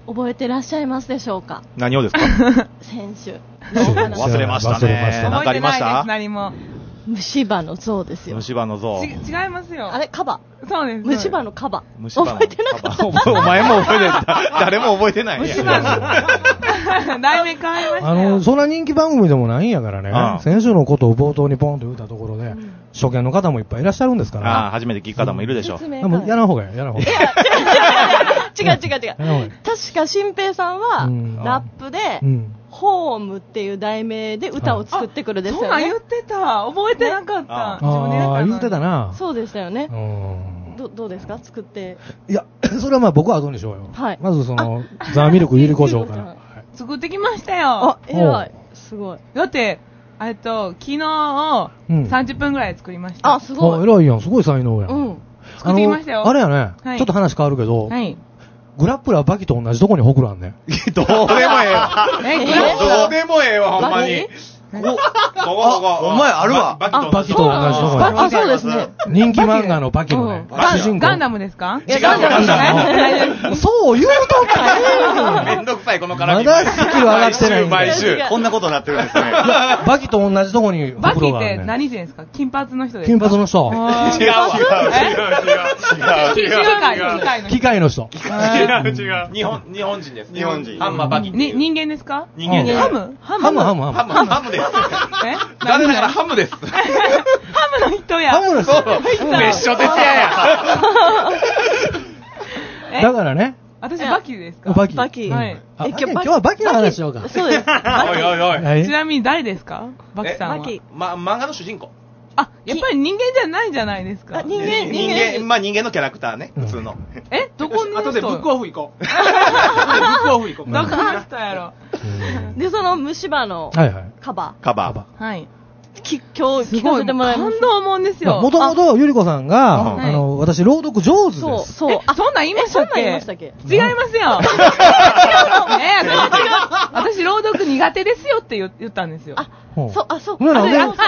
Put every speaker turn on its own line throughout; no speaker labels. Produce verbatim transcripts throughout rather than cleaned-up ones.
覚えてらっしゃいますでしょうか？
何をですか？
先週
忘れましたね。
忘れました
何かありました？
何も。
虫歯の像ですよ。
虫歯の像。
ち違いますよ。
あれカバ。
そうです。
虫歯のカバ。
虫歯の
覚えてなかった。
お前も覚えてない。誰も覚えてない。
虫歯の題名変わりました
あ
よ。
の、そんな人気番組でもないんやからね。
ああ
先週のことを冒頭にポンと言ったところで、うん、初見の方もいっぱいいらっしゃるんですから。
ああ、初めて聞く方もいるでしょう。
説明
でもやらんほうがいい、やらんほうがいい。
違う違う違う。確か新平さんは、うん、ラップで、うんホームっていう題名で歌を作ってくるですよね。
そうなん言ってた。覚えてなかった。
ああ、言ってたな。
そうでしたよね。どどうですか作って。
いや、それはまあ僕は後にしようよ。
はい。
まずその、ザーミルクゆりこしょうから。
作ってきましたよ。
あ、偉い。すごい。
だって、えっと、昨日、さんじゅっぷんぐらい作りました。
あ、すごい。
偉いやん。すごい才能やん。
うん。作ってきましたよ。
あれやね、ちょっと話変わるけど、はい。グラップラーバキと同じとこにほくらんね。
どうでもええわ。え、どうでもええわ、ほんまに。
ここ、ここ、お前あるわ。
バキと同じとこに。
あ、そうですね。
人気漫画のバキのね。
ガンダムですか？
いや、ガンダムじゃない。
そう言うとった
ね。めんどくさい、この絡み。
まだスキル上がってない。
毎週、こんなことになってるんですね。
バキと同じとこにほくろがある。
バキって何人ですか？金髪の人ですか？
金髪の人。
違う、違う、違う、違う。
違う。
機械の人。
違う、違う。日本、日本人です。
日本人。
ハンマーバキ。
人間ですか？
人間です。
ハム？
ハム、ハム、ハム。
ハム、ハムです。
え？
残念ながらハムです。
ハムの人や。
ハムの人。
別所哲也や。
だからね。
私バキですか？
バキ。
バキ。
はい。え、今日はバキの話しようか。
そうです。
おいおいおい。
ちなみに誰ですか？バキさんは。
バキ。
ま、漫画の主人公。
あ、やっぱり人間じゃないじゃないですか。
人間、
人間、まあ人間のキャラクターね、普通の。
え、どこに
あとでブックオフ行こう。ブックオフ行こう。
どこの人やろ。
で、その虫歯のカバ
ー。カバ
ー。はい。き今日聞かせてもらいます。
感動もんですよ。
もともとゆりこさんが、あの、私、朗読上手です。
そう、そう。
あ、そんなん言いましたっけ？
そんなん言いましたっけ？
違いますよ。私、朗読苦手ですよって言ったんですよ。
あ、そう、あ、そう。
あ、
あ、思い出した、思い出した、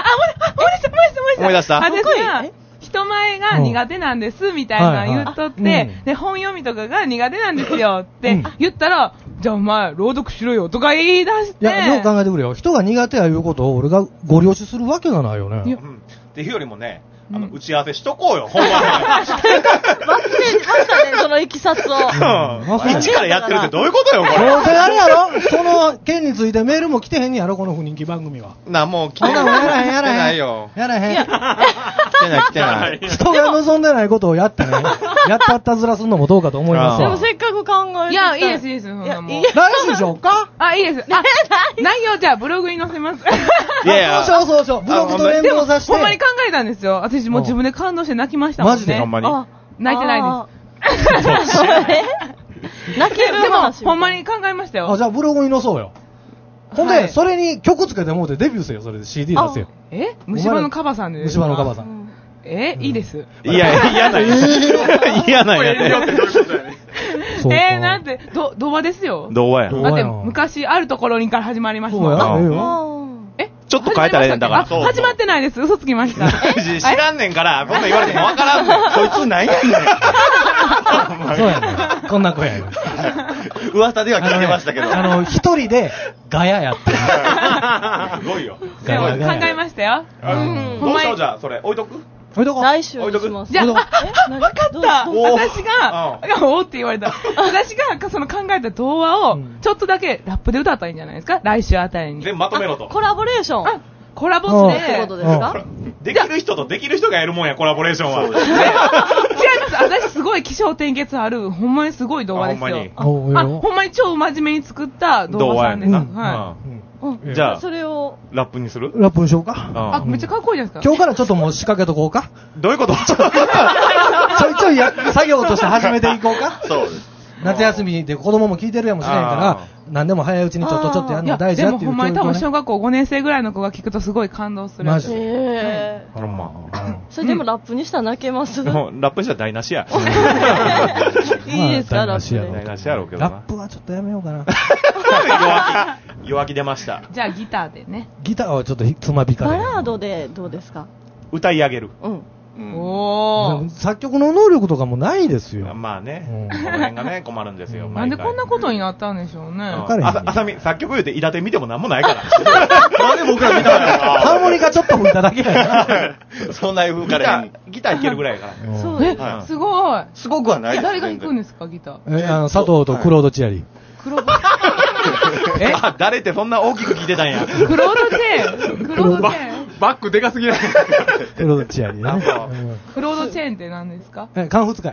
思い出した。
私が、人前が苦手なんですみたいな言っとって、で、本読みとかが苦手なんですよって言ったら、じゃあお前、朗読しろよとか言い出して。
いや、よく考えてくれよ。人が苦手やいうことを俺がご了承するわけがないよね。
いや、っていうよりもね、あの、打ち合わせしとこうよ、ほんまに。
忘れましたね、そのいきさつを。
一からやってるってどういうことよ、これ。
どうせあれやろその件についてメールも来てへんやろこの不人気番組は。
な、もう来て
ない。やらへん、やらへん。
ないよ。
やらへん。
来てない、来てない。
人が望んでないことをやってね、やったったずらすのもどうかと思います
よ。でもせっかく考えて。
いや、いいです、いいです。いや、
いい。大丈夫でしょうか？
あ、いいです。あ、内容じゃあブログに載せます。
いやいや。
そうそうそう。ブログと連動させて。
ほんまに考えたんですよ。私もう自分で感動して泣きましたもんね。
マジで
ほんまに。
泣いてないです。
泣ける
でも、ほんまに考えましたよ。
あ、じゃあブログに載そうよ。ほんで、それに曲つけてもうてデビューせよ、それで シーディー 出せよ。
え？虫歯のカバさんで
虫歯のカバさん。
え、いいです。
いや、嫌なんや。嫌なんやね。
えー、なんて、ど、童話ですよ。
童話や。
だって、昔、あるところにから始まりましたも
ん。えちょっと変えたらええんだから。
始まってないです。嘘つきました。
知らんねんから、こんなん言われてもわからんねん。こいつなんやねん。
そうやねん。こんな子やねん。
噂では聞いてましたけど。
あの、一人でガヤやってる。
すごいよ。
でも、考えましたよ。
どうしようじゃあ、それ、置いとく？
置いとこう。
来週にします。
じゃあ、わかった。私が、おーって言われた。私がその考えた童話を、ちょっとだけラップで歌ったらいいんじゃないですか？来週あたりに。
で、まとめろと。
コラボレーション。
コラボ
して。ってことですか？
できる人とできる人がやるもんや、コラボレーションは。違い
ます。私すごい気象転結ある、ほんまにすごい童話ですよ。あ、ほんまに超真面目に作った童話さんです。はい。
じゃあ、
それを
ラップにする？
ラップにしようか。
あ、めっちゃかっこいいじゃないですか。
今日からちょっともう仕掛けとこうか。
どういうこと？ちょ
いちょいや作業として始めていこうか。
そうです。
夏休みで子供も聞いてるやもしれんから、何でも早いうちにちょっとちょっとやるの大事だっていう。
でもほんまに多分小学校ごねん生ぐらいの子が聞くとすごい感動する。
マジで。
へ
ー。ほんま。
それでもラップにしたら泣けます。
ラップにしたら台無しや。
いいですか、ラップ
で。台無しやろうけどな。
ラップはちょっとやめようかな。
弱気。弱気出ました。
じゃあギターでね。
ギターはちょっとつまびかれ。
バラードでどうですか？
歌い上げる。
うん。
おー。
作曲の能力とかもないですよ。
まあね、この辺がね、困るんですよ。
なんでこんなことになったんでしょうね。
あさみ、作曲言うて、イダテ見てもなんもないから。なんで僕ら見たんだろう。
ハーモニカちょっと吹いただけやな。
そんな風からギター弾けるぐらいやから。
そうえ、すごい。
すごくはないです。
誰が弾くんですか、ギター。
え、あの、佐藤とクロードチアリー。
クロード
え誰ってそんな大きく聞いてたんや。
クロードチェーン。クロードチェーン。
バックでかすぎない。
クロードチアリーね。
クロードチェーンって何ですか？
え、カンフ使い。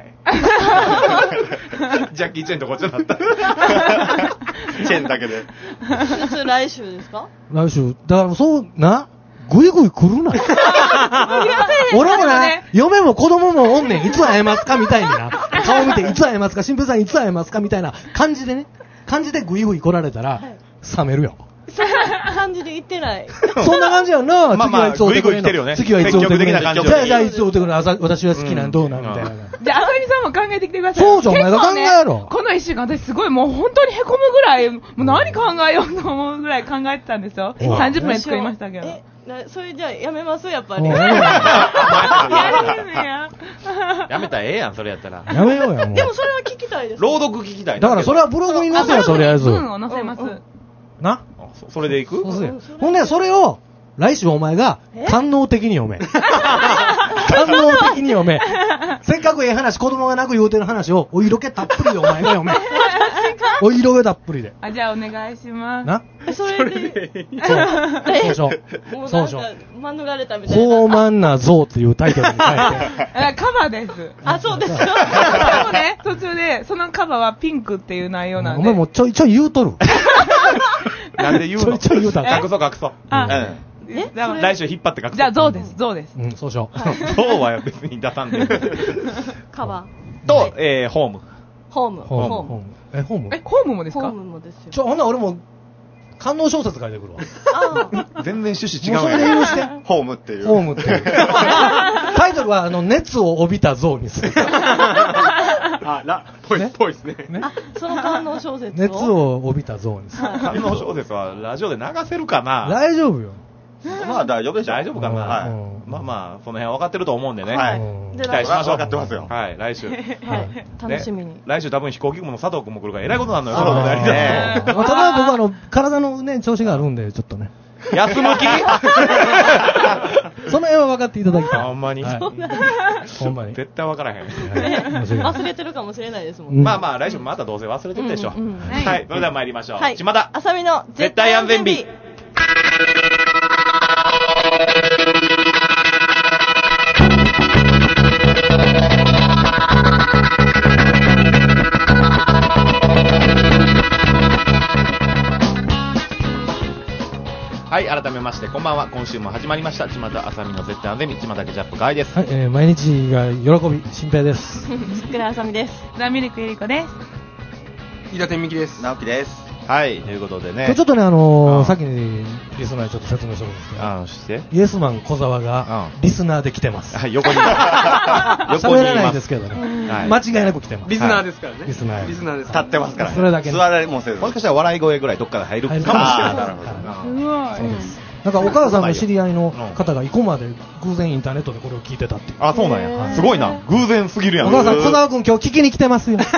ジャッキーチェーンとこっちになった。チェーンだけで。
それ来週ですか？
来週。だからそう、な、ぐいぐい来るな。俺もな、嫁も子供もおんねん、いつ会えますかみたいにな。顔見て、いつ会えますか新平さんいつ会えますかみたいな感じでね。感じでぐいぐい来られたら、冷めるよ。
そんな感じで言ってない。
そんな感じやんな。
まあまあ、ぐいぐい来てるよね。
次はいつ会うてくれるの。じゃあ、じゃあいつ会うてくれるの。私は好きなんどうなんみたいな。
じゃあ、あさみさんも考えてきてください。
そうじゃん、お前が考えろ。
この一週間、私すごいもう本当にへこむぐらい、もう何考えようと思うぐらい考えてたんですよ。さんじゅっぷんで作りましたけど。
え、それじゃあやめますやっぱり。や
めたらええやん、それやったら。
やめようや、もう。
でもそれは聞きたいです。
朗読聞きたい。
だからそれはブログに載せよ、とりあえず。
文を載せます。
な
それでいく？
ほんで、それを、来週お前が、官能的に読め。官能的に読め。せっかくええ話、子供が泣く言うてる話を、お色気たっぷりでお前が読め。お色気たっぷりで。
あ、じゃあお願いします。
な
それで。
そうしよ
う。そうしよう。免れたみたいな。
豊満な像っていうタイトルに書いて。
カバーです。
あ、そうですか。
でもね、途中で、そのカバーはピンクっていう内容なんで。
お前もうちょいちょい言うとる。
なんで言うの？
ちょいちょい言うたら。
隠そう隠そう。
え
来週引っ張って隠そう。
じゃあ、ゾウです、ゾウです。
うん、そうしよう。
ゾウは別に出さんで。
カバ
ー。と、えー、ホーム。
ホーム。
ホーム。え、ホーム
え、ホームもですか？
ホームもですよ。
ちょ、ほんなら俺も、官能小説書いてくるわ。
全然趣旨違う
それで許して。
ホームっていう。
ホームっていう。タイトルは、あの、熱を帯びた像にする。
あ、ら、ぽい、ぽいですね。
あ、その官能小説を
熱を帯びた像にする。
官能小説はラジオで流せるかな？
大丈夫よ。
まあ大丈夫でしょ。
大丈夫かな？まあまあ、その辺は分かってると思うんでね。
はい。
期待しましょう。
分かってますよ。
はい、来週。はい。
楽しみに。
来週多分飛行機雲の佐藤君も来るから偉いことなのよ。
ただ僕はあの、体のね、調子があるんで、ちょっとね。
休む気
その辺は分かっていただきたい。
ほんまに。
ほんまに。
絶対分からへん。
忘れてるかもしれないですもん。
まあまあ、来週またどうせ忘れてるでしょ。はい。それでは参りましょう。ちまた。
あさみの
絶対安全日。はい、改めまして、こんばんは。今週も始まりました。ちまたあさみの絶対安全日、ちまたケチャップガイです。
はい、えー、毎日が喜び、新平です。
桜あさみです。
ザミルクゆりこです。
飯田天美です。
直樹です。はい、ということでね。
ちょっとね、あのー、さっきにリスナーにちょっと説明してるんですけど、あ
して。
イエスマン小沢がリスナーで来てます。
はい、横に。
横に。喋らないですけどね。間違いなく来てます。
リスナーですからね。
リスナー。
リスナーです。
立ってますから。
それだけ。
座られもせず。もしかしたら笑い声ぐらいどっかで入るかもしれない。なるほど。
すごい。
そうです。なんかお母さんの知り合いの方が生駒で偶然インターネットでこれを聞いてたって。
あ、そうなんや。すごいな。偶然すぎるやん。
お母さん、小沢君今日聞きに来てますよ。お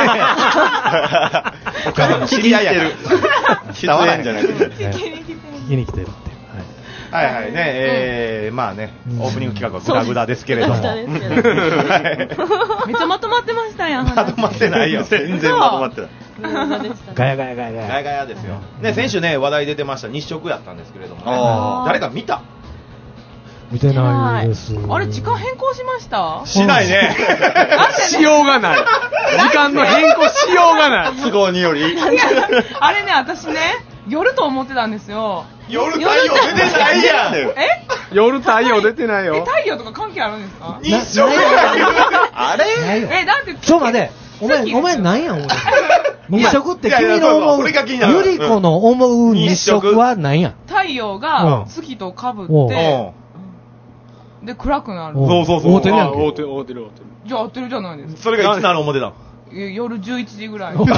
母さんの知り合いやる。
出演じゃないですか。
聞きに来てるって。
はいはいね、えー、まあね、オープニング企画はグダグダですけれども。めっ
ちゃまとまってましたやん。
まとまってないよ。
全然まとまってない。
ガヤガヤガヤガヤ。
ガヤガヤですよ。ね、先週ね、話題出てました日食やったんですけれども、誰か見た？
見てないです。
あれ、時間変更しました？
しないね。
しようがない。時間の変更しようがない。
都合により。
あれね、私ね、夜と思ってたんですよ。
夜太陽出てないやん。
え？
夜太陽出てないよ。
え、太陽とか関係あるんですか？
日食あれ？
え、だって。
ちょ、待て。お前、お前なんやん、俺。日食って君の思う、ゆり子の思う日食は何や？
太陽が月と被って、で、暗くなる。
そうそうそう。
合うてるやんけ。
合うてる、合うてる、合うてる。
じゃあ合ってるじゃないですか。
それがいつなる思ってたの？
夜じゅういちじぐらい。
自分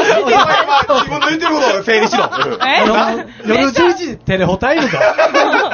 の言ってることを整理しろ。
え？
夜じゅういちじテレホタイムか。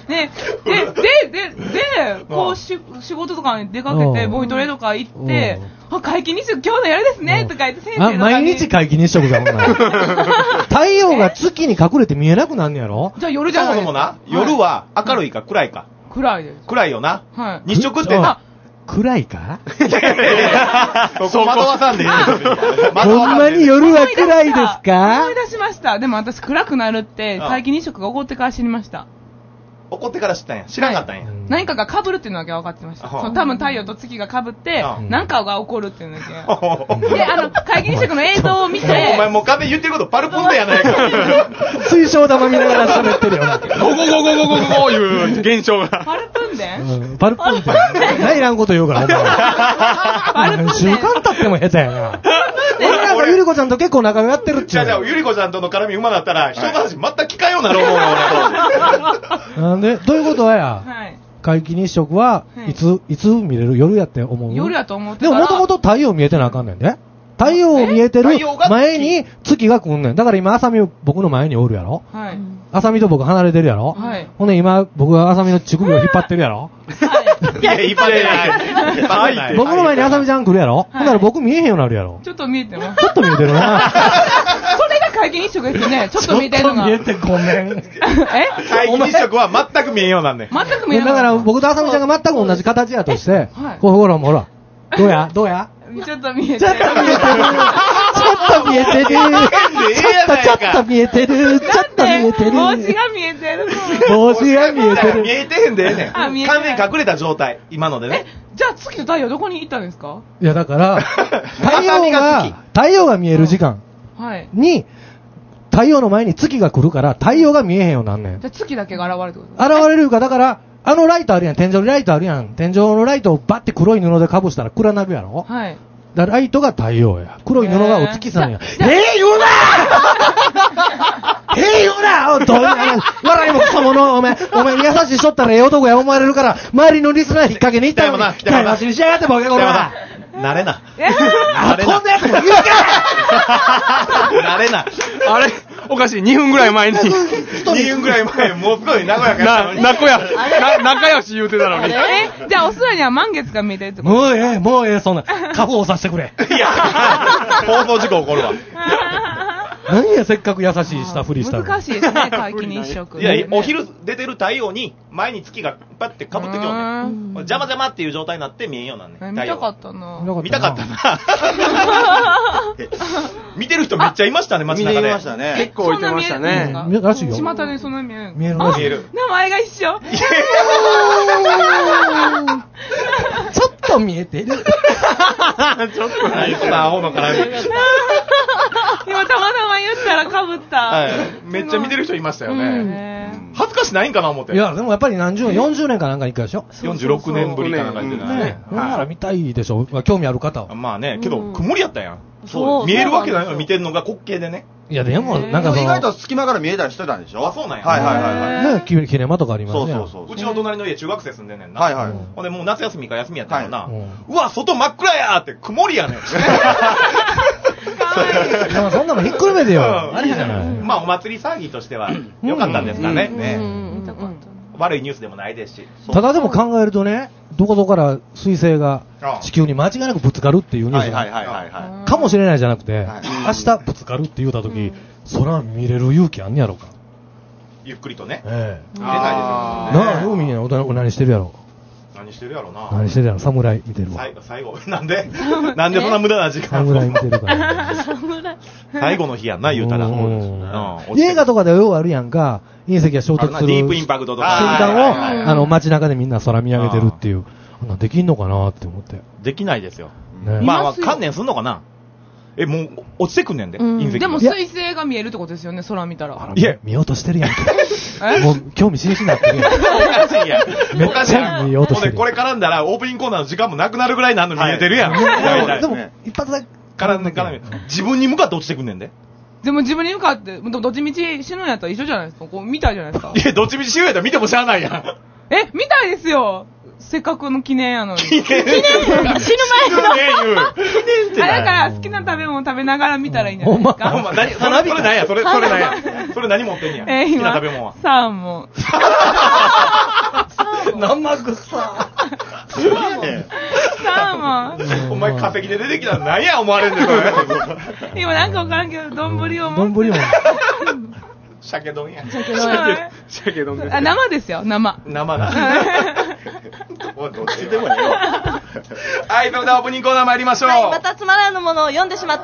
ね、で、で、で、で、こうし、仕事とかに出かけて、ボイトレとか行って、あ、皆既日食今日の夜ですね、とか言って先生とかに。
あ、毎日皆既日食だもんな。太陽が月に隠れて見えなくなんねやろ？
じゃあ夜じゃないですか。
そもそもな、夜は明るいか暗いか。
暗いです。
暗いよな。
はい。
日食ってな。
暗いか
そこ惑わさんでいいです
ほんまに夜は暗いですか？
思い出しました。でも私暗くなるって、皆既日食が起こってから知りました。
怒ってから知ったんや。知らなかったんや。
何かが被るっていうのだけ分かってました。そう、多分太陽と月が被って、何かが起こるっていうのだけ。で、あの、皆既日食の映像を見て。
お前もう壁言ってることパルプンでやないか。
水晶玉見ながら喋ってるよ。
ゴゴゴゴゴゴゴゴいう現象が。
パルプンでん
パルプンでんないらんこと言うから、
パルプンでん
習慣経っても下手やな。俺なんかゆりこちゃんと結構仲良くやってるっちゃう。
じゃあ、ゆりこちゃんとの絡み馬だったら、人の話全く聞かんようになる思うよ、
俺。なんで、どういうことはや。
はい。
皆既日食はいつ、いつ見れる？夜やって思う？
夜やと思って
でももともと太陽見えてなあかんねんで。太陽を見えてる前に月が来んねん。だから今、あさみ僕の前におるやろ？
はい。
あさみと僕離れてるやろ？
はい。
ほんで今、僕があさみの乳首を引っ張ってるやろ？
いや、引っ張ってない。引っ張ってない。
僕の前にあさみちゃん来るやろ？ほんなら僕見えへんようになるやろ？
ちょっと見えてます。
ちょっと見えてるな。
それが皆既日食ですね。ちょっと見えてるのが。
ちょっと見えてごめん。
え
皆既日食は全く見えんようなんねん。
全く見えない。
だから僕とあさみちゃんが全く同じ形やとして、こうほらほら。どうやどうや
ちょっと見えてる。
ちょっと見えてる。ちょっと見えてる。ちょっと、ちょっと見えてる。ちょっと見えてる。
帽子が見えてる。
帽子が見えてる。
見えてへんでええねん。完全に隠れた状態。今のでね。
じゃあ月と太陽どこに行ったんですか？
いやだから、太陽が、太陽が見える時間に、太陽の前に月が来るから、太陽が見えへんようになんねん。
じゃあ月だけが現れるってこと
現れるか、だから、あのライトあるやん、天井にライトあるやん。天井のライトをバッて黒い布でかぶしたら暗なるやろ？
はい。
だライトが太陽や。黒い布がお月さんや。えー、言うなえー、言うなおどうや笑いもクソ者お前、お前優しいしとったらええ男や思われるから、周りのリスナー引っ掛けに行ったよな。期待なしにしやがってボケこら。
なれな。
あ、こんなやつも言うか
なれな。
あれおかしい。にふんぐらい前に。に
ふんぐらい前、もうすごい和やか
な、仲や、仲良し言うてたのに。
え、じゃあおすらには満月が見えてるってこと？
もうええ、もうええ、そんな。過去をさせてくれ。
いや、放送事故起こるわ。
何や、せっかく優しいしたふりしたの。
難しいですね、皆既日食。
いや、お昼出てる太陽に、前に月がパッて被ってきようねん。邪魔邪魔っていう状態になって見えんようなんねん。
見たかったな。
見たかったな。見てる人めっちゃいましたね、街中で。
見ましたね。結構いてましたね。
見えるらしいよ。
巷でそんな見える。
見えるらしい。
見える。
名前が一緒。
ちょっと見えてる。ちょっ
と何そのアホの絡み。
今たまたま言ったらかぶった。
はい。めっちゃ見てる人いましたよね。恥ずかしないんかな思って。
いや、でもやっぱり何十年、よんじゅうねんかなんか行くでしょ？
よんじゅうろくねんぶりかなんか行ってたね。
なんなら見たいでしょ？興味ある方は。
まあね、けど曇りやったやん。そう。見えるわけないの見てるのが滑稽でね。
いや、でも、なんかその。
意外と隙間から見えたりしてたんでしょ？
あ、そうなんや。
はいはいはいはい。
ね、キネマとかありますね。
そうそうそう。うちの隣の家中学生住んでんねんな。
はいはい。
ほんでもう夏休みか休みやったのな。うわ、外真っ暗やーって曇りやねん。
そんなのひっくるめてよ。あれじゃない。
まあお祭り騒ぎとしては良かったんですかね。ね。悪いニュースでもないですし。
ただでも考えるとね、どこどこから彗星が地球に間違いなくぶつかるっていうニュースがかもしれないじゃなくて、明日ぶつかるって言うたとき、空見れる勇気あんねやろか。
ゆっくりとね。
ええ。
出ないですよ。
なあ、海に何してるやろ。
何してるやろな。
何してるやろ。侍見てるわ。
最後、最後。なんでなんでそんな無駄な時間
侍見てるから。
侍。
最後の日やんな、言うたら。
映画とかでようあるやんか、隕石が衝突する。
ディープインパクトとか。
瞬間を、あの、街中でみんな空見上げてるっていう。できんのかなって思って。
できないですよ。まあ、観念すんのかな。え、もう、落ちてくんねんで、隕石。
でも水星が見えるってことですよね、空見たら。
いや、見ようとしてるやんけ。もう、興味津々になってるやん。
おかしいやん。
めっちゃ見ようとしてる。
これ絡んだら、オープニングコーナーの時間もなくなるぐらいなんの見えてるやん。
でも、一発だけ。
絡んで、絡んで。自分に向かって落ちてくんねんで。
でも自分に向かって、どっちみち死ぬんやったら一緒じゃないですか。こう、見たいじゃないですか。
いや、どっちみち死ぬやったら見てもしゃあないやん。
え、見たいですよ。せっかくの記念やのに。
記念死ぬ前の。
記念って。あ、だから好きな食べ物食べながら見たらいいんじゃないですか。
お前、何それ何や、それ、それ何や。 それ何持ってんねや。
えー、
好きな
今
食べ物は。
サーモン。
生臭。
サーモン。
お前化石で出てきたら何や思われんねん、それ。
今なんかわからんけど、丼を持って。
丼も。
鮭丼や。
鮭丼や。
鮭丼です。
あ、生ですよ、生。
生だ。おいどっちでもいいよ。はい、それではオープニングコーナー参りましょう。
はい、またつまらぬものを読んでしまった。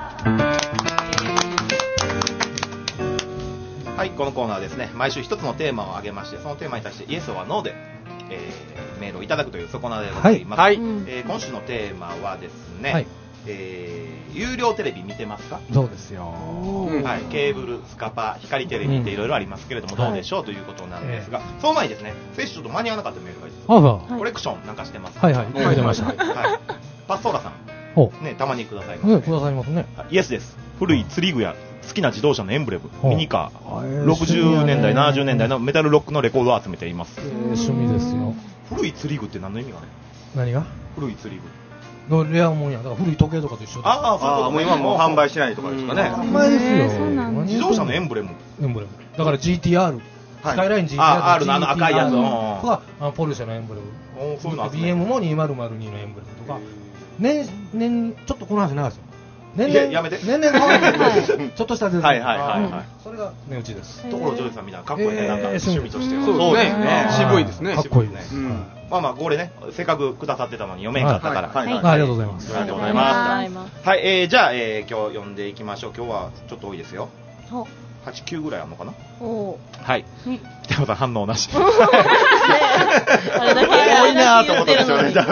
はい、このコーナーはですね、毎週一つのテーマを挙げまして、そのテーマに対してイエスはノーで、えー、メールをいただくというそこなでございます。
はい。
えー、今週のテーマはですね、はい、えー、有料テレビ見てますか？
そうですよ。
はい、ケーブル、スカパ、光テレビっていろいろありますけれども、どうでしょう、はい、ということなんですが、その前にですね、先週ちょっと間に合わなかったメールがいて、
はい、
コレクションなんかしてます。
はいはい、書いてました。
はい、パストーラさん、ね、たまにくださいます、
ね。くださいますね。
イエスです。古い釣り具や好きな自動車のエンブレム、ミニカー、ろくじゅうねんだい、ななじゅうねんだいのメタルロックのレコードを集めています。
えー、趣味ですよ。
古い釣り具って何の意味がね？
何が？
古い釣り具。
レアもんや。だから古い時計とかと一緒で。
ああ、そういうこと。
もう今もう販売しないとかですかね。
販売ですよ。
自動車のエンブレム。
エンブレム。だから ジーティーアール。スカイライン ジーティーアール。
あ、R のあの赤いやつ。
とか、ポルシェのエンブレム。
そういうの
ビーエム もにせんにのエンブレムとか。年、年、ちょっとこの話長いですよ。年々、
やめて。
年々変わってる。ちょっとしたデザイン。
はいはいはいはい。
それが値打ちです。
ところジョージさんみたいなかっこいいね、なんか趣味としては。
そうですね。渋いですね。
かっこいいです。
まあまあ、これね、せっかくくださってたのに読めんかったから。
ありがとうございます。
ありがとうございます。はい、えー、じゃあ、えー、今日読んでいきましょう。今日はちょっと多いですよ。はち、きゅうぐらいあるのかな？おはい。北山さん反応なし。あ
れだけ
多いなと思ったんですよね。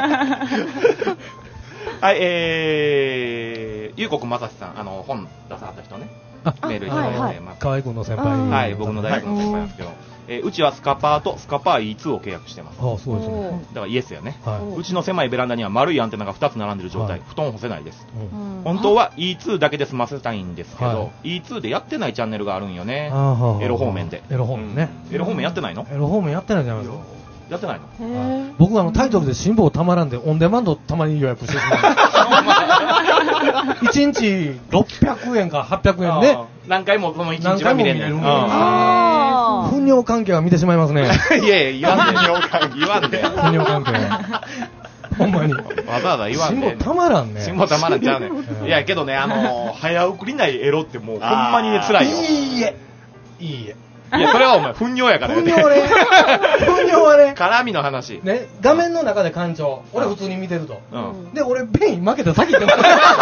はい、えー、ゆうこくんまさしさん、あの、本出さはった人ね。メールいただいてます。
河合君の先輩。
はい、僕の大学の先輩なんですけど、えー、うちはスカパーとスカパー イーツー を契約してます。
ああ、そうですね。
だからイエスやね。はい、うちの狭いベランダには丸いアンテナがふたつ並んでる状態、はい、布団干せないです。うん、本当は イーツー だけで済ませたいんですけど、はい、イーツー でやってないチャンネルがあるんよね。エロ方面で。
エロ方面ね。
エロ方面やってないの？
エロ方面やってないじゃないですか。
やってないの？
僕はあのタイトルで辛抱たまらんでオンデマンドたまに予約してしまう。いちにちろっぴゃくえんかはっぴゃくえんで
何回もそのいちにちは見れる。
糞尿関係は見てしまいますね。
いやいや言わんで。言わんで。
糞尿関係。ほんまに。
わざわざ言わんで。
辛抱たまらんね。
辛抱たまらんちゃうね。いやけどね、あの早送りないエロってもうほんまにね辛いよ。
いいえ。いいえ。
いや、それはお前、糞尿やから
ね。糞尿ね。糞尿はね。
絡みの話。
ね、画面の中で感情。俺普通に見てると。
うん。
で、俺、便意負けて先行ってます。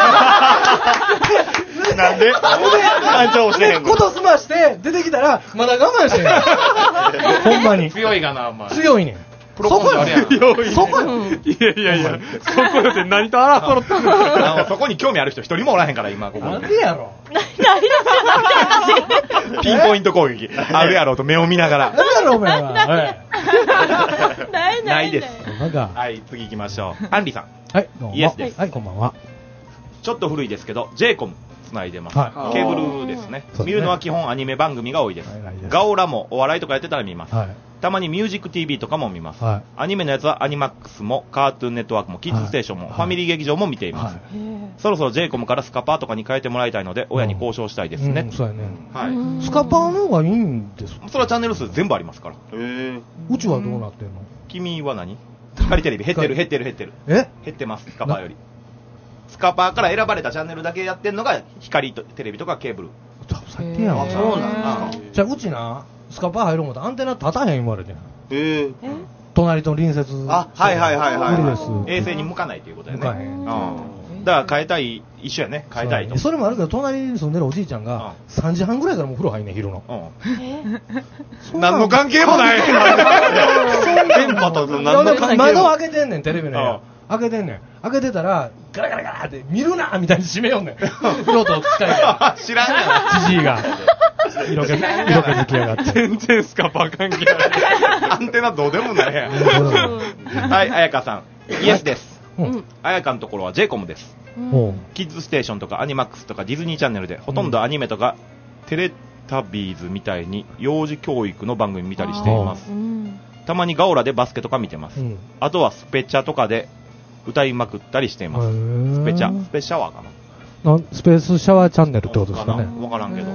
なんで感情をしてへんの？
こと済まして、出てきたら、まだ我慢してんの。ほんまに。
強いがな、お前。
強いねん。
プロポーズあれやん。
そこよ。
いやいやいや、そこよって何と争ってんの？
そこに興味ある人一人もおらへんから、今、ここに。
なんでやろ。
ピンポイント攻撃。あるやろと目を見ながら。
なんやろ、お前は。
ない
ないです。はい、次行きましょう。アンリさん。
はい、どうも。
イエスです。
はい、こんばんは。
ちょっと古いですけど、ジェイコムつないでます。ケーブルですね。見るのは基本アニメ番組が多いです。ガオラもお笑いとかやってたら見ます。たまにミュージック ティービー とかも見ます。アニメのやつはアニマックスもカートゥーンネットワークもキッズステーションもファミリー劇場も見ています。そろそろ ジェイコム からスカパーとかに変えてもらいたいので親に交渉したいですね。
そうやね。
はい。
スカパーの方がいいんですか？
それはチャンネル数全部ありますから。
うちはどうなってんの？
君は何？光テレビ減ってる減ってる減ってる。
え？
減ってます、スカパーより。スカパーから選ばれたチャンネルだけやってんのが光テレビとかケーブル。
最低やん。
そうなんだ。
じゃあうちなスカパー入ろう思ったらアンテナ立たへん言われてん。
ええ。
隣と隣接。
あ、はいはいはいはい。
無理です。
衛星に向かないということやね。
向かへん。
うん。だから変えたい、一緒やね。変えたいと。
それもあるけど隣に住んでるおじいちゃんがさんじはんぐらいからもう風呂入んねん昼の。
うん。何の関係もない。電波と何の関係も。
窓開けてんねんテレビの部屋。開けてんねん。開けてたらガラガラガラって見るなみたいに閉めよんねん。用途使いが。
知らんや
ろ。じじいが。色気色気づきやがって。
全然スカパー関係ない。
アンテナどうでもないやん。はい、彩香さん。イエスです。彩香のところは ジェイコム です。キッズステーションとかアニマックスとかディズニーチャンネルでほとんどアニメとかテレタビーズみたいに幼児教育の番組見たりしています。たまにガオラでバスケとか見てます。あとはスペチャとかで歌いまくったりしています。スペチャ、スペシャワーかな。
スペースシャワーチャンネルってことですかね。
わからんけど。
ポンキッ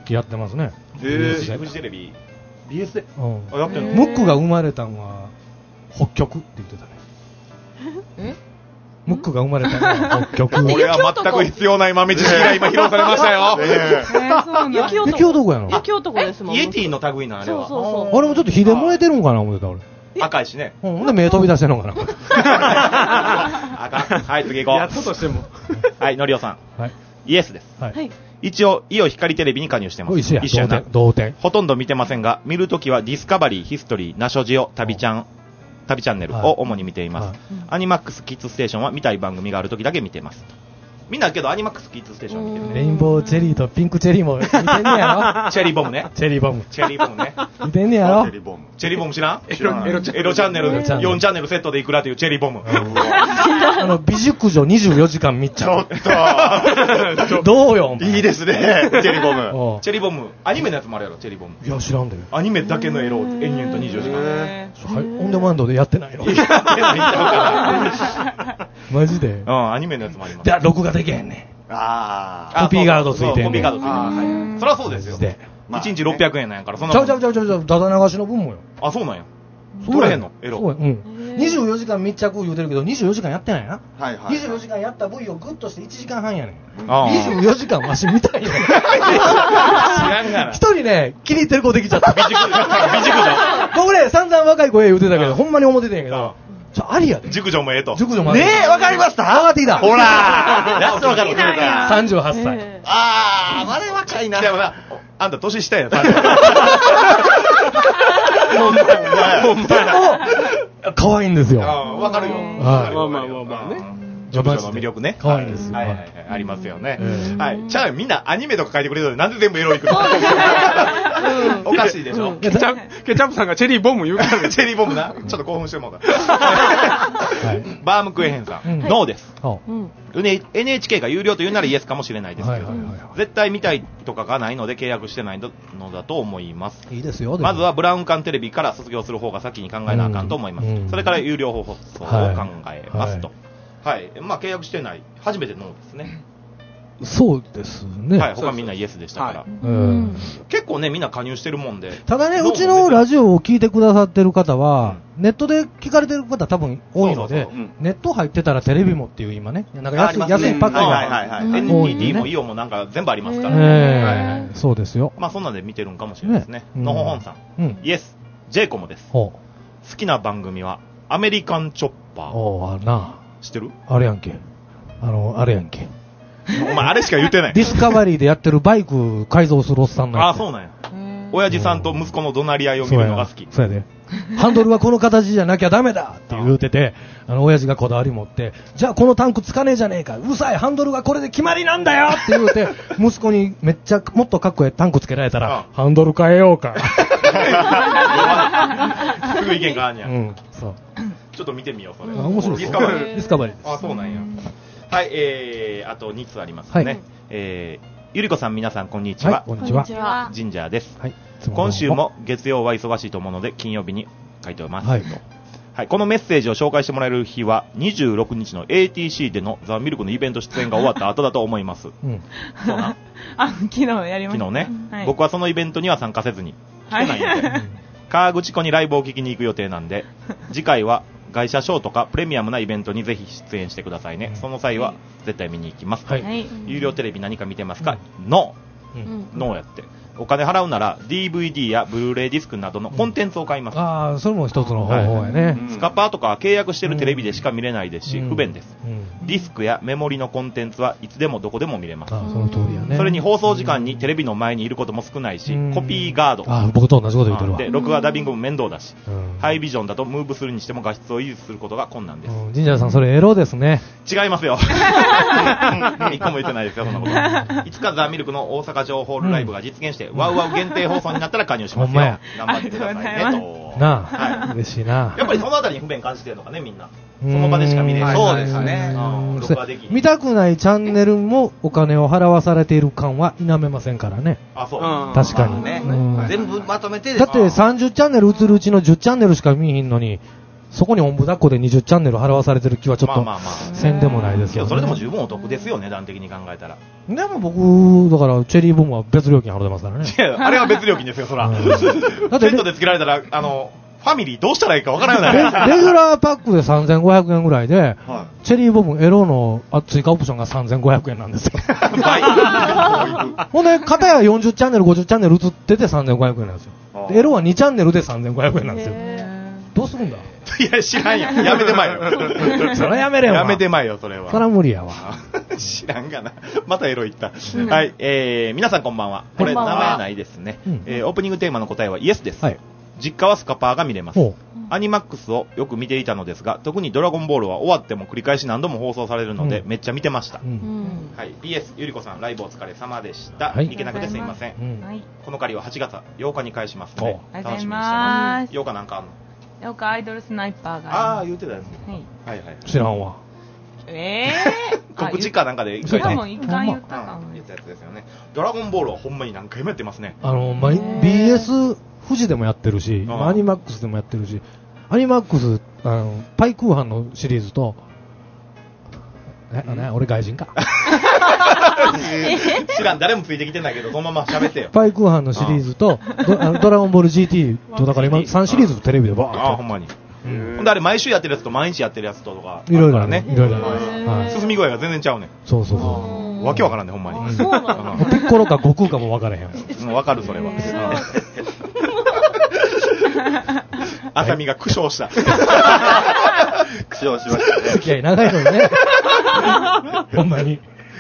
期やってますね。
へえ。フジテレビ ビーエス で。
うん。
あ、やってんの？
ムックが生まれたのは北極って言ってたね。
え？
ムックが生まれたのは北極。
これは全く必要ない豆知識が今披露されましたよ。
えー、そうなんだ。
雪男。
雪男やの？
雪男ですもん。
イエティの類のあれは。
そうそうそう。
あれもちょっと火で燃えてるんかな思ってた俺。
赤いしね。
ほんで目飛び出してんのかな。
赤。はい、次行こう。
やったとしても。
はい、のりおさん。
はい。
イエスです。
はい。
一応、イオ光テレビに加入してます。
一緒や。
一緒やな。
同点。
ほとんど見てませんが、見るときはディスカバリー、ヒストリー、ナショジオ、旅ちゃん、旅チャンネルを主に見ています。はい、アニマックスキッズステーションは見たい番組があるときだけ見てます。みんなけどアニマックスキッズステーション見てるね。
レインボーチェリーとピンクチェリーも見てんねやろ。
チェリーボムね。
チェリーボム。
チェリーボムね。
見てんねやろ。
チェリーボム。チェリーボム知らん？
エロ、エロチ
ャンネル。よんチャンネルセットでいくらというチェリーボム。
あの、美熟女にじゅうよじかん密着。
ちょっと。
どうよ。
いいですね。チェリーボム。チェリーボム。アニメのやつもあるやろ、チェリーボム。
いや、知らんで。
アニメだけのエロを延々とにじゅうよじかん。
はい、オンデマンドでやってないの。やってないんちゃうかな。マジで。
うん、アニメのやつもあります。
いや、録画できへんね。
ああ。
コピーガードついてんね。
コピーガードついてんね。そりゃそうですよ。いちにちろっぴゃくえんなんやから、そんな。
ちゃうちゃうちゃうちゃうちゃう、ダダ流しの分もよ。
あ、そうなんや。取れへんのエロ。
そうや。うん。にじゅうよじかん密着言うてるけど、にじゅうよじかんやってないな。
はいはい。
にじゅうよじかんやった V をグッとしていちじかんはんやねん。にじゅうよじかんわし見たいよ。知
らんがな。
一人ね、気に入ってる子できちゃった。
美熟女。美熟女。
僕ね、散々若い子へ言うてたけど、ほんまに思ってたんやけど、ちょ、ありやで。
熟女もええと。
熟女もあり。
ねえ、わかりました？
上がってきた。
ほらやっとわかる。
さんじゅうはっさい。
あー、あれ若いな。でもな、あんた年下やな。
ほんまや。可愛いんですよ。
わかるよ。
まあまあまあまあね。
ジョブの魅力ね。
可愛いです。
はいはいはい。ありますよね。はい。じゃあみんなアニメとか書いてくれるのでなんで全部エロいくの？おかしいでしょ。
ケチャップさんがチェリーボム言うからね。
チェリーボムな。ちょっと興奮してもうた。バームクエヘンさん。ノーです。エヌエイチケー が有料というならイエスかもしれないですけど、絶対見たいとかがないので契約してないのだと思います。
いいですよ。
まずはブラウン管テレビから卒業する方が先に考えなあかんと思います。それから有料放送を考えますと。はい。まあ契約してない。初めてノーですね。
そうですね。
はい。他みんなイエスでしたから。結構ね、みんな加入してるもんで。
ただね、うちのラジオを聞いてくださってる方は、ネットで聞かれてる方多分多いので、ネット入ってたらテレビもっていう今ね、なんか安い、安いパックが。
はいはいはい。エヌティーティー もイオもなんか全部ありますから
ね。そうですよ。
まあそんなんで見てるんかもしれないですね。のほほんさん。イエス。ジェイコムです。好きな番組はアメリカンチョッパー。
おー、あるな。
知ってる？
あれやんけ。あの、あれやんけ。
お前あれしか言ってない。
ディスカバリーでやってるバイク改造するおっさんのやつ。
あ、そうなんや。親父さんと息子の怒鳴り合いを見るのが好き。
そうやで。ハンドルはこの形じゃなきゃダメだって言うてて、あの、親父がこだわり持って、じゃあこのタンクつかねえじゃねえか。うるさい、ハンドルがこれで決まりなんだよって言うて、息子にめっちゃもっとかっこええタンクつけられたら、ハンドル変えようか。
すぐ意見があんや。
うん、そう。
ちょっと見てみよう、それ。
面白い
ディスカバリー。
ディスカバリーです。
あ、そうなんや。はい、えー、あとにつありますね。えー、ゆりこさん皆さんこんにちは。
こんにちは。
ジンジャーです。今週も月曜は忙しいと思うので金曜日に書いております。はい。はい、このメッセージを紹介してもらえる日はにじゅうろくにちの エーティーシー でのザ・ミルクのイベント出演が終わった後だと思います。うん。そうなん？
あ、昨日やりました。
昨日ね。はい、僕はそのイベントには参加せずに来てないんで、はい、川口湖にライブを聞きに行く予定なんで、次回は外車ショーとかプレミアムなイベントにぜひ出演してくださいね。その際は絶対見に行きます。はい。有料テレビ何か見てますか？ノー。ノーやって。お金払うなら ディーブイディー やブルーレイディスクなどのコンテンツを買います。
うん、ああ、それも一つの方法やね、はい
うん。スカパーとかは契約してるテレビでしか見れないですし、うん、不便です、うん。ディスクやメモリのコンテンツはいつでもどこでも見れます。
ああ、その通りやね。
それに放送時間にテレビの前にいることも少ないし、うん、コピーガード。
ああ、僕と同じこと言ってるわ。
で、録画ダビングも面倒だし、うん、ハイビジョンだとムーブするにしても画質を維持することが困難です。
うん、ジンジャーさん、それエロですね。
違いますよ。一個も言ってないですよ、そんなこと。いつかザ・ミルクの大阪城ホールライブが実現して、うん、ワウワウ限定放送になったら加入しますよ。頑張ってくださいねと。
なあ、はい、嬉しいな。
やっぱりそのあたりに不便感じてるのかね、みんな。その場でしか見れない。
そうですね。
録画でき
見たくないチャンネルもお金を払わされている感は否めませんからね。
あ、そう。
確かに。
ね。全部まとめて。
だってさんじゅうチャンネル映るうちのじゅうチャンネルしか見ひんのに、 そこにおんぶ抱っこでにじゅうチャンネル払わされてる気はちょっと、まあまあまあ、せんでもないですけど、ね。
いや、それでも十分お得ですよ、値段的に考えたら。
でも僕、だから、チェリーボムは別料金払ってますからね。
いや、あれは別料金ですよ、そら。うん、だって、セットでつけられたら、あの、ファミリーどうしたらいいかわからないよね。
レギュラーパックでさんぜんごひゃくえんぐらいで、はい、チェリーボムエロの追加オプションがさんぜんごひゃくえんなんですよ。ほんで、片やよんじゅうチャンネル、ごじゅうチャンネル映っててさんぜんごひゃくえんなんですよ。エロはにチャンネルでさんぜんごひゃくえんなんですよ。どうするんだ
いや、知らんやん。やめてまえよ。
それやめれよ。
やめてまえよ、それは。
それは無理やわ。
知らんがな。またエロいった。うん、はい、えー、皆さんこんばんは。これ、名前ないですね、うんえー。オープニングテーマの答えはイエスです。はい、実家はスカパーが見れます。アニマックスをよく見ていたのですが、特にドラゴンボールは終わっても繰り返し何度も放送されるので、うん、めっちゃ見てました。うん、はい、ピーエス ゆりこさん、ライブお疲れ様でした。はい、行けなくてすいません。うん、この借りははちがつようかに返しますので、楽しみにしてます。ようかなんかあんの
よくアイドルスナイパーが
ああ言うてたやつ、はい、はいはい
知らんわ
えー、
告知かなんかで
一回も一回言ったかも
言ったやつですよね。ドラゴンボールはほんまに何回もやってますね。
あの、ま、ビーエス 富士でもやってるし、アニマックスでもやってるし、アニマックスあのパイクーハンのシリーズとえ、うん、ね、俺外人か
知らん、誰もついてきてないけどそのまま喋ってよ。
パイクーハンのシリーズと ド, あのドラゴンボール ジーティー とだから今さんシリーズテレビでバーッと
ああほんまに、うん、ほんであれ毎週やってるやつと毎日やってるやつとか
いろいろあるね。いろいろ
ある。進み具合が全然ちゃうね。
そうそうそう。
わけわからんねほんまに。
そうなの。ピッコロか悟空かもわからへん。
もうわかるそれは。あさみが苦笑した。苦笑しましたね。
付き合い長いのにね。ほんまに。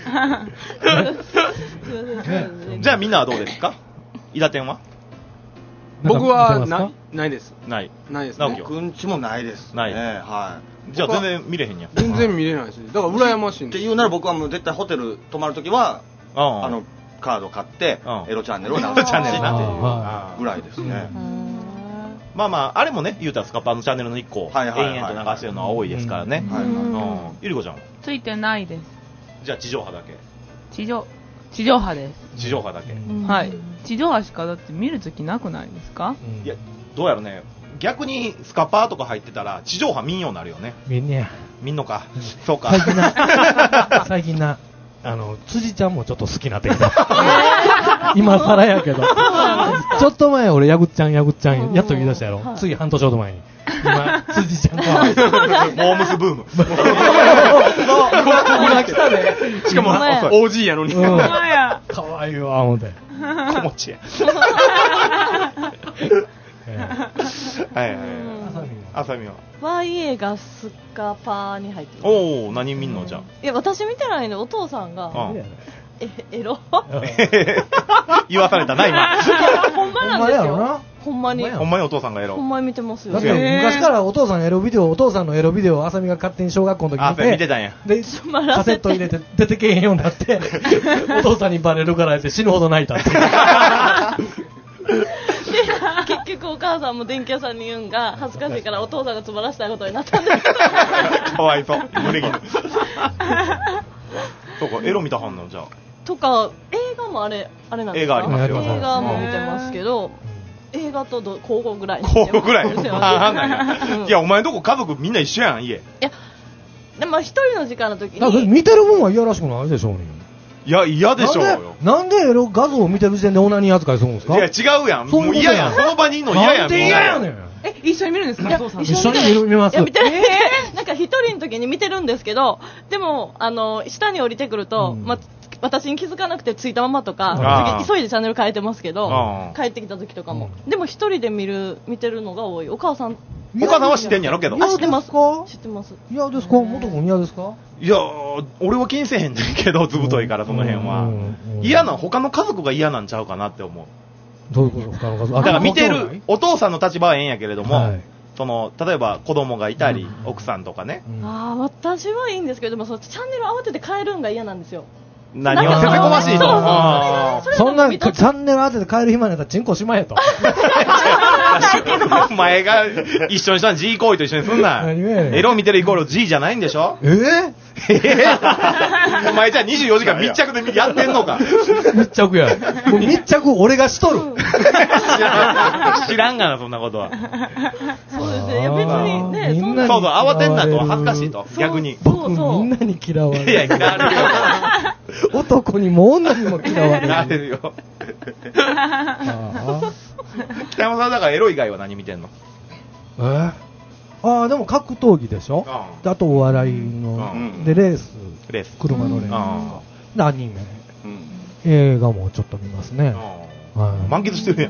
じゃあみんなはどうですか？伊達店は？
僕はなないです。
ない
ないです
ね。
僕んちもないです。
ない。はい。じゃあ全然見れへんやん。
全然見れないし。だから羨ましいん
です。って言うなら僕はもう絶対ホテル泊まるときはあのカード買ってエロチャンネルを流すチャンネルなっていうぐらいですね。
まあまああれもね言うたらスカパーのチャンネルのいっこ延々と流してるのは多いですからね。ゆりこちゃんは？
ついてないです。
じゃあ地上波だけ。
地上地上波です。
地上波だけ。
はい。地上波しかだって見るときなくないですか？
いやどうやろね。逆にスカパーとか入ってたら地上波見んようになるよね。
見んねや。
見んのか。そうか。
最近な最近なあの辻ちゃんもちょっと好きなってきた。今更やけど。ちょっと前俺やぐっちゃんやぐっちゃんやっと言い出したやろ。つい半年ほど前に。今辻ちゃんか。
モームスブーム。ここ
が来たね。しかも オージー やのに。
かわいいわ思って。
小持ちや。はいはい。あさみは。
ワイエー がスカパーに入ってます。
おお、何見んのじゃ。
いや私見てないんでお父さんが。えエロ。
言わされたな今。
ほんまなんですよ。ほんまに。
ほんまにお父さんがエロ。
ほんまに見てますよ。
だって昔からお父さんのエロビデオ、お父さんのエロビデオをあさみが勝手に小学校の時に見て、
見てたんや。
で、カセット入れて出てけへんようになって、お父さんにバレるからって死ぬほど泣いたって。
結局お母さんも電気屋さんに言うんが恥ずかしいからお父さんがつまらせたことになったんです。
かわいそう。胸毛。そうかエロ見たはんのじゃあ。
とか映画もあれあれなんですか？
映画ありますよ。
映画も見てますけど、映画とど交互ぐらい。
交互ぐらい。いやお前のとこ家族みんな一緒やん家。いや
でも一人の時間の時に。
見てる分は嫌らしくないでしょうね。
いや嫌でしょうよ。
なんでエロ画像を見てる時点でオナニー扱いするんですか？
いや違うやん。もう嫌やん。その場にいんの嫌やん。
なんで嫌やねん。
え一緒に見るんですか？
一緒に見ます。
いや見てなんか一人の時に見てるんですけど、でもあの下に降りてくると、うん、ま私に気づかなくてついたままとか急いでチャンネル変えてますけど、帰ってきた時とかも、うん、でも一人で見る見てるのが多い。お母さん
お母さんは知ってんやろけど。
あ知ってます知ってます。
嫌ですか？元君嫌ですか？
いや俺は気にせへんねんけどずぶといからその辺は嫌な他の家族が嫌なんちゃうかなって思う。
どういうこと他の家族？
だから見てるお父さんの立場はええんやけれども、はい、その例えば子供がいたり、うん、奥さんとかね、
うん、あ私はいいんですけどでもそのチャンネル慌てて変えるんが嫌なんですよ。
何をせせこましいと。
そんなチャンネル当てて変える暇になったらチンコしまえと。
お前が一緒にしたの G 行為と一緒にすんな。エロ見てるイコール G じゃないんでしょ。
えー、
えー、お前じゃあにじゅうよじかん密着でやってんのか。
密着や。もう密着俺がしとる。
知らんがな、そんなことは。
そうですね。いや別にね、
そんなそうそう、慌てんなと、恥ずかしいと、逆に。
僕みんなに嫌われる。
いや、嫌われるよ。
男にも女にも嫌われる。
嫌われるよ。北山さんだからエロ以外は何見てんの？
えー、ああ、でも格闘技でしょ、うん、あとお笑いの、うん、でレース、
レース
車のレース、うん、でアニメ、うん、映画もちょっと見ますね、
はい、満喫してるやん。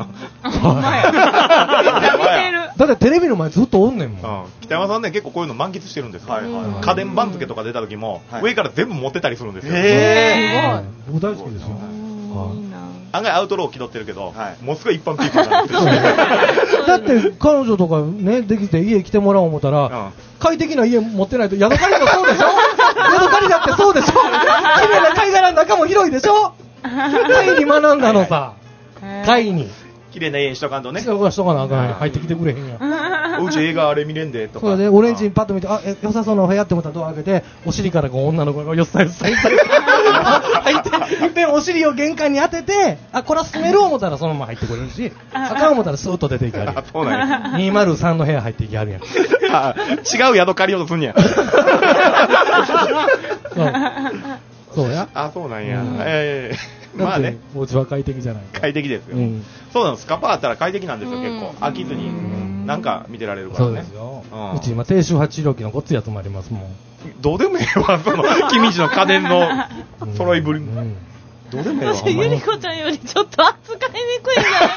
はい、だってテレビの前ずっとおんねんもん、
うん、北山さんね結構こういうの満喫してるんですよ、はいはいはい、家電番付とか出た時も、はい、上から全部持ってたりするんですよ。
へー、僕大好きですよ。
案外アウトロー気取ってるけど、はい、もうすごい一般ピーポーなんですよ。
だって彼女とかねできて家来てもらおう思ったら、うん、快適な家持ってないとヤドカリもそうでしょ。ヤドカリだってそうでしょ。綺麗な貝殻の中も広いでしょ。貝に学んだのさ。貝に。
綺麗な家にしとかんとね。
しとかしとかなあかん。入ってきてくれへんやん。
うち映画あれ見れんでとか。
そうで、オレンジにパッと見て、あ、え、良さそうなお部屋って思ったらドア開けて、お尻からこう女の子がよっさよっさよっさ入って、で、お尻を玄関に当てて、あ、これは住める思ったらそのまま入ってくれるし、あかん思ったらスーッと出ていかはるやん。
そうなんや。
にまるさんの部屋入っていきはるやん。
あ、違う宿借りようとすんや。
そう。そうや。
あ、そうなんや。うん、えーまあね、
お家は快適じゃないか。
快適ですよ、うん、そうなんです。スカパーあったら快適なんですよ、結構飽きずになんか見てられるからね。
そうですよ、うん、うち今低周波治療器のごっついやつもありますもん。
どうでもええわ、その君路の家電の揃いぶり、うんうん、どうでもええわ。
ゆりこちゃんよりちょっと扱いにくいんじゃない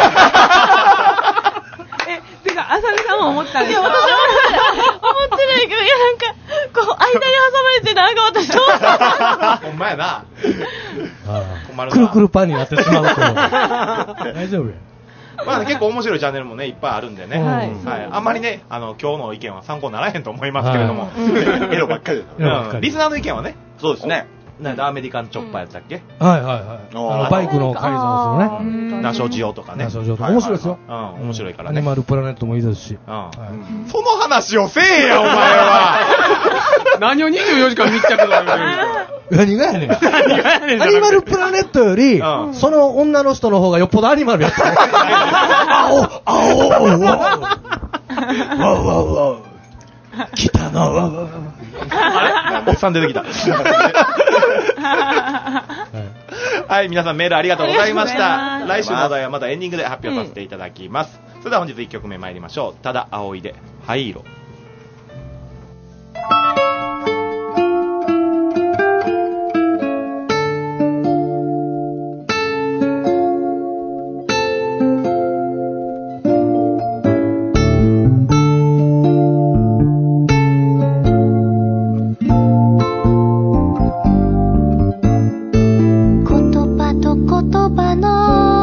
え、てか、あさみさんも思ったんですか？
いや、私は思ってないけど、いや、なんか、こう、間に挟まれて、なんか私、ちょっと。
ほんまやな。
困るな。くるくるパンになってしまうと。大丈夫や。
まあ、ね、結構面白いチャンネルもね、いっぱいあるんでね。はい。はい、あんまりね、あの、今日の意見は参考にならへんと思いますけれども。エロばっかりです、うん。リスナーの意見はね。
そうですね。
なんだアメリカンチョッパーやったっけ、
うん、はいはいはい。あのバイクの改造するね。
ナショジオとかね。
ナショジオとか面白いですよ。
うん、面白いからね。
アニマルプラネットもいいですし。
うん。はい、その話をせえや、お前は。
何をにじゅうよじかん密着だよ。
何がやねん。アニマルプラネットより、うん、その女の人の方がよっぽどアニマルやった。青、青、青、青、青、青。来たな、わわわ。
あれおっさん出てきた。はい、皆さんメールありがとうございました。来週のお題はまたエンディングで発表させていただきます。うん、それでは本日いっきょくめ参りましょう。ただ葵で灰色。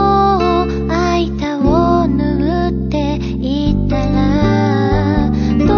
ど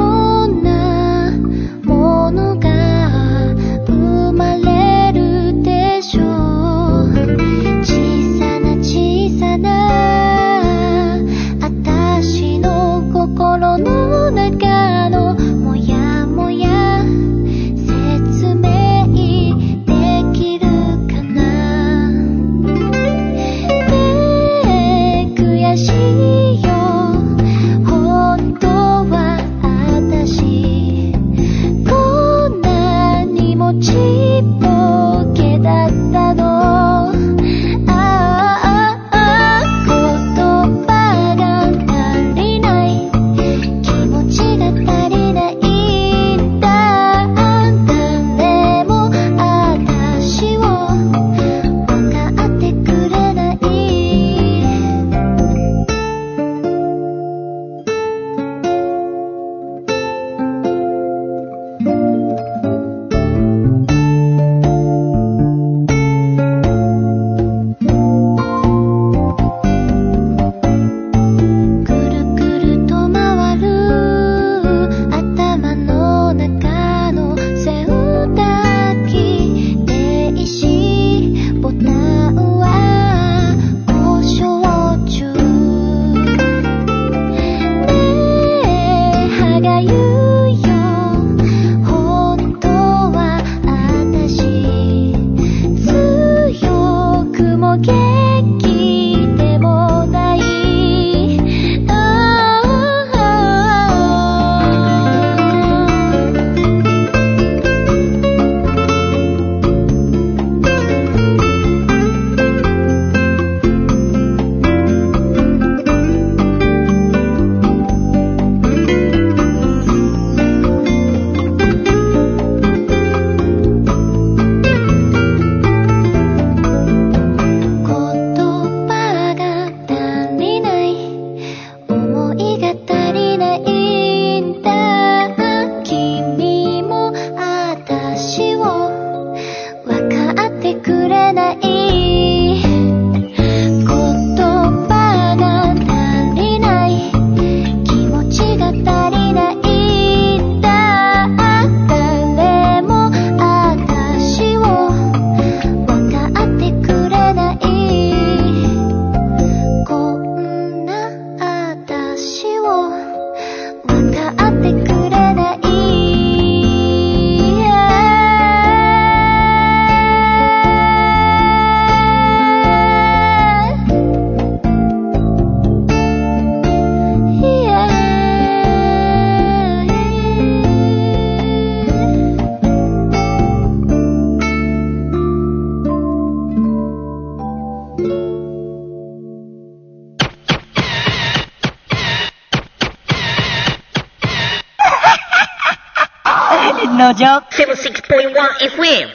のじょ セブンティーシックスポイントワンエフエム。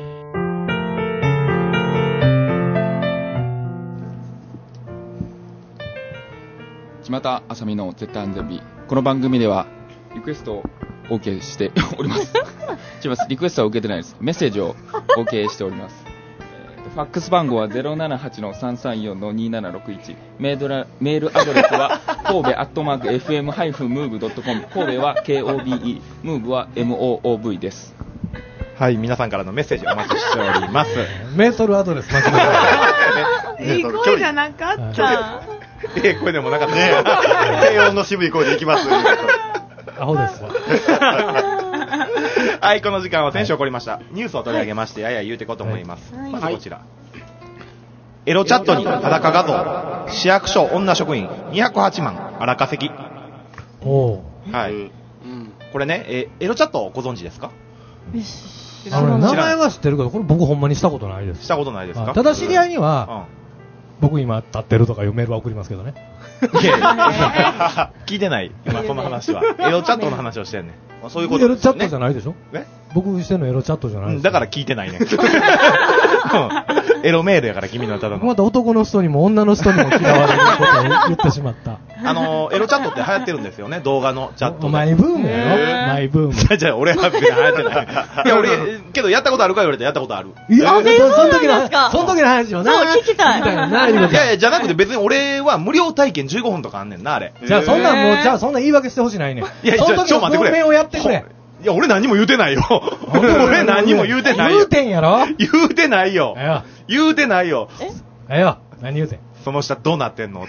島田あさみの絶対安全日。この番組ではリクエストをお受けしておりますします。リクエストは受けてないです。メッセージをお受けしております。えー、ファックス番号は ゼロななはちのさんさんよんのにななろくいち。メールラメールアドレスは神戸アットマーク エフエム ハイフンムーブ ドットコム。神戸は ケーオービーイー、ムーブは エムオーオーブイ です。
はい、皆さんからのメッセージお待ちしております。
メートルアドレス間違
えた。いい声じゃなかった。
ええ声でもなかったね。
低音の渋い声でいきます。
アホですわ。
はい、この時間は先週起こりました、はい、ニュースを取り上げまして、やや言うていこうと思います。はい、まずこちら、はい、エロチャットに裸画像、市役所女職員にひゃくはちまん荒稼ぎ。
お
はい、うん、これね、えエロチャットご存知ですか？
あの名前は知ってるけど、これ僕ほんまにしたことないです。
したことないですか？
ただ知り合いには、うん、僕今立ってるとかいうメールは送りますけどね。
いやいや聞いてない今その話は。エロチャットの話をしてんねん。
まあ、そういうことですね。エロチャットじゃないでしょ？え？僕してんのエロチャットじゃないです、
うん、だから聞いてないねん。エロメールやから君のただの。
また男の人にも女の人にも嫌われることを言ってしまった。
あのエロチャットって流行ってるんですよね、動画のチャット。
マイブームやろ？マイブーム。
じゃじゃ俺は別に流行ってない。いや俺けどやったことあるか言われたらやったことある。
いや、えー、その時のその時の話をな。
そう聞きたい。
いやいやじゃなくて別に俺は無料体験じゅうごふんとかあんねんなあれ。
じゃあそんなんもうじゃあそんな言い訳してほしないねん。
いや
その時の文面をやってくれ。
いや俺何も言うてないよ。俺何も言うてないよ。
言うてんやろ？
言うてないよ。言うてないよ。
え？えよ。何言うてん？
その下どうなってんの？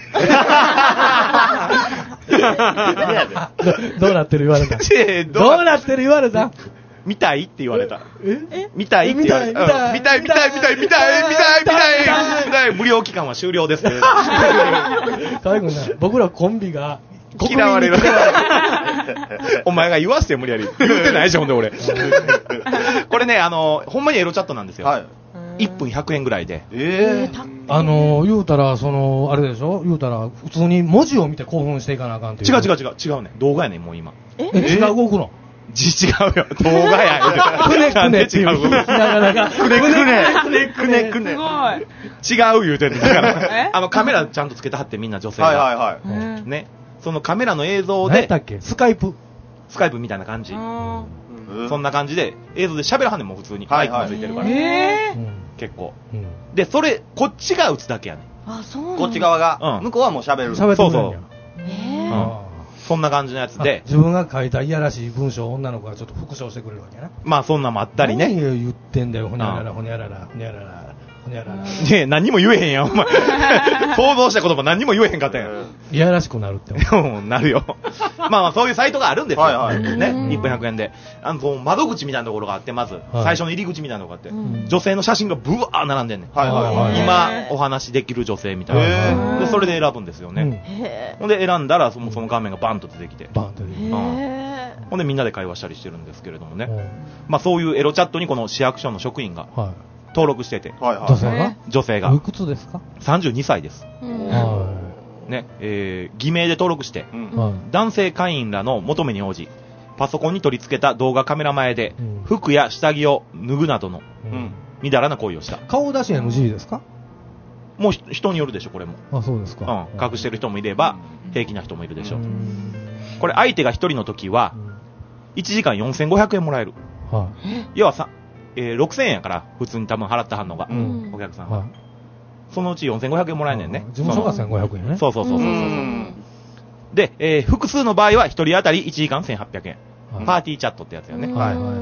どうなってる言われた。どうなってる言われた。
見たいって言われた。
え？
見たいって言われた。見たい見たい見たい見たい見たい見たい見たい。無料期間は終了です。
最後な、僕らコンビが
嫌われる。お前が言わせて無理やり。言ってないじゃんほんで俺。これね、あのほんまにエロチャットなんですよ。はい。いっぷんひゃくえんぐらいで。
ええ。あの言うたらそのあれでしょ。言うたら普通に文字を見て興奮していかなあかんっていう。
違う違う違う違うね。動画やねんもう今。
え？違う動くの？
字違うよ。動画や。
くねくねっていう。なかなか。
くねくね。
くねくね。
すごい。
違う言うてんねん。だから、あのカメラちゃんとつけてはってみんな女性が。
はいはいはい。
ね。そのカメラの映像で。
何だっけ？スカイプ。
スカイプみたいな感じ。そんな感じで、映像で喋らはんねんもう普通に。マイクがついてるから。結構。で、それ、こっちが打つだけやねん。
あ、そう。
こっち側が。向こうはもう喋る。
喋ってるんや。
そうそう。そんな感じのやつで
自分が書いたいやらしい文章を女の子がちょっと復唱してくれるわけやな。
まあそんなもあったりね。
何言ってんだよほにゃららほにゃららほにゃららいやらら。
ねえ、何にも言えへんやん、お前。想像した言葉何にも言えへんかったやん。
いやらしくなるって
思う。なるよ。まあまあ、そういうサイトがあるんですよ。
はいはい。
ね、いっぷんひゃくえんで。あの、窓口みたいなところがあって、まず、最初の入り口みたいなのがあって、女性の写真がブワー並んでんねん。
はいはいはい。
今、お話できる女性みたいな。で、それで選ぶんですよね。ほんで、選んだら、その画面がバンと出てきて。
バンと出てきて。
ほんで、みんなで会話したりしてるんですけれどもね。まあ、そういうエロチャットにこの市役所の職員が、登録してて。
女性が
女性が。
いくつですか？
さんじゅうにさいです。ね、えー、偽名で登録して、男性会員らの求めに応じ、パソコンに取り付けた動画カメラ前で、服や下着を脱ぐなどの、みだらな行為をした。
顔出し エヌジー ですか？
もう人によるでしょ、これも。
あ、そうですか。
うん、隠してる人もいれば、平気な人もいるでしょ。これ、相手が一人の時は、いちじかんよんせんごひゃくえんもらえる。要はさ、えー、ろくせんえんやから、普通に多分払ったはんのが、うん、お客さんは、はい、そのうちよんせんごひゃくえんもらえんねんね。
事務所がせんごひゃくえんね。
そうそうそうそうそう。で、えー、複数の場合はひとり当たりいちじかんせんはっぴゃくえん。はい、パーティーチャットってやつよね。はいはいはい。うん。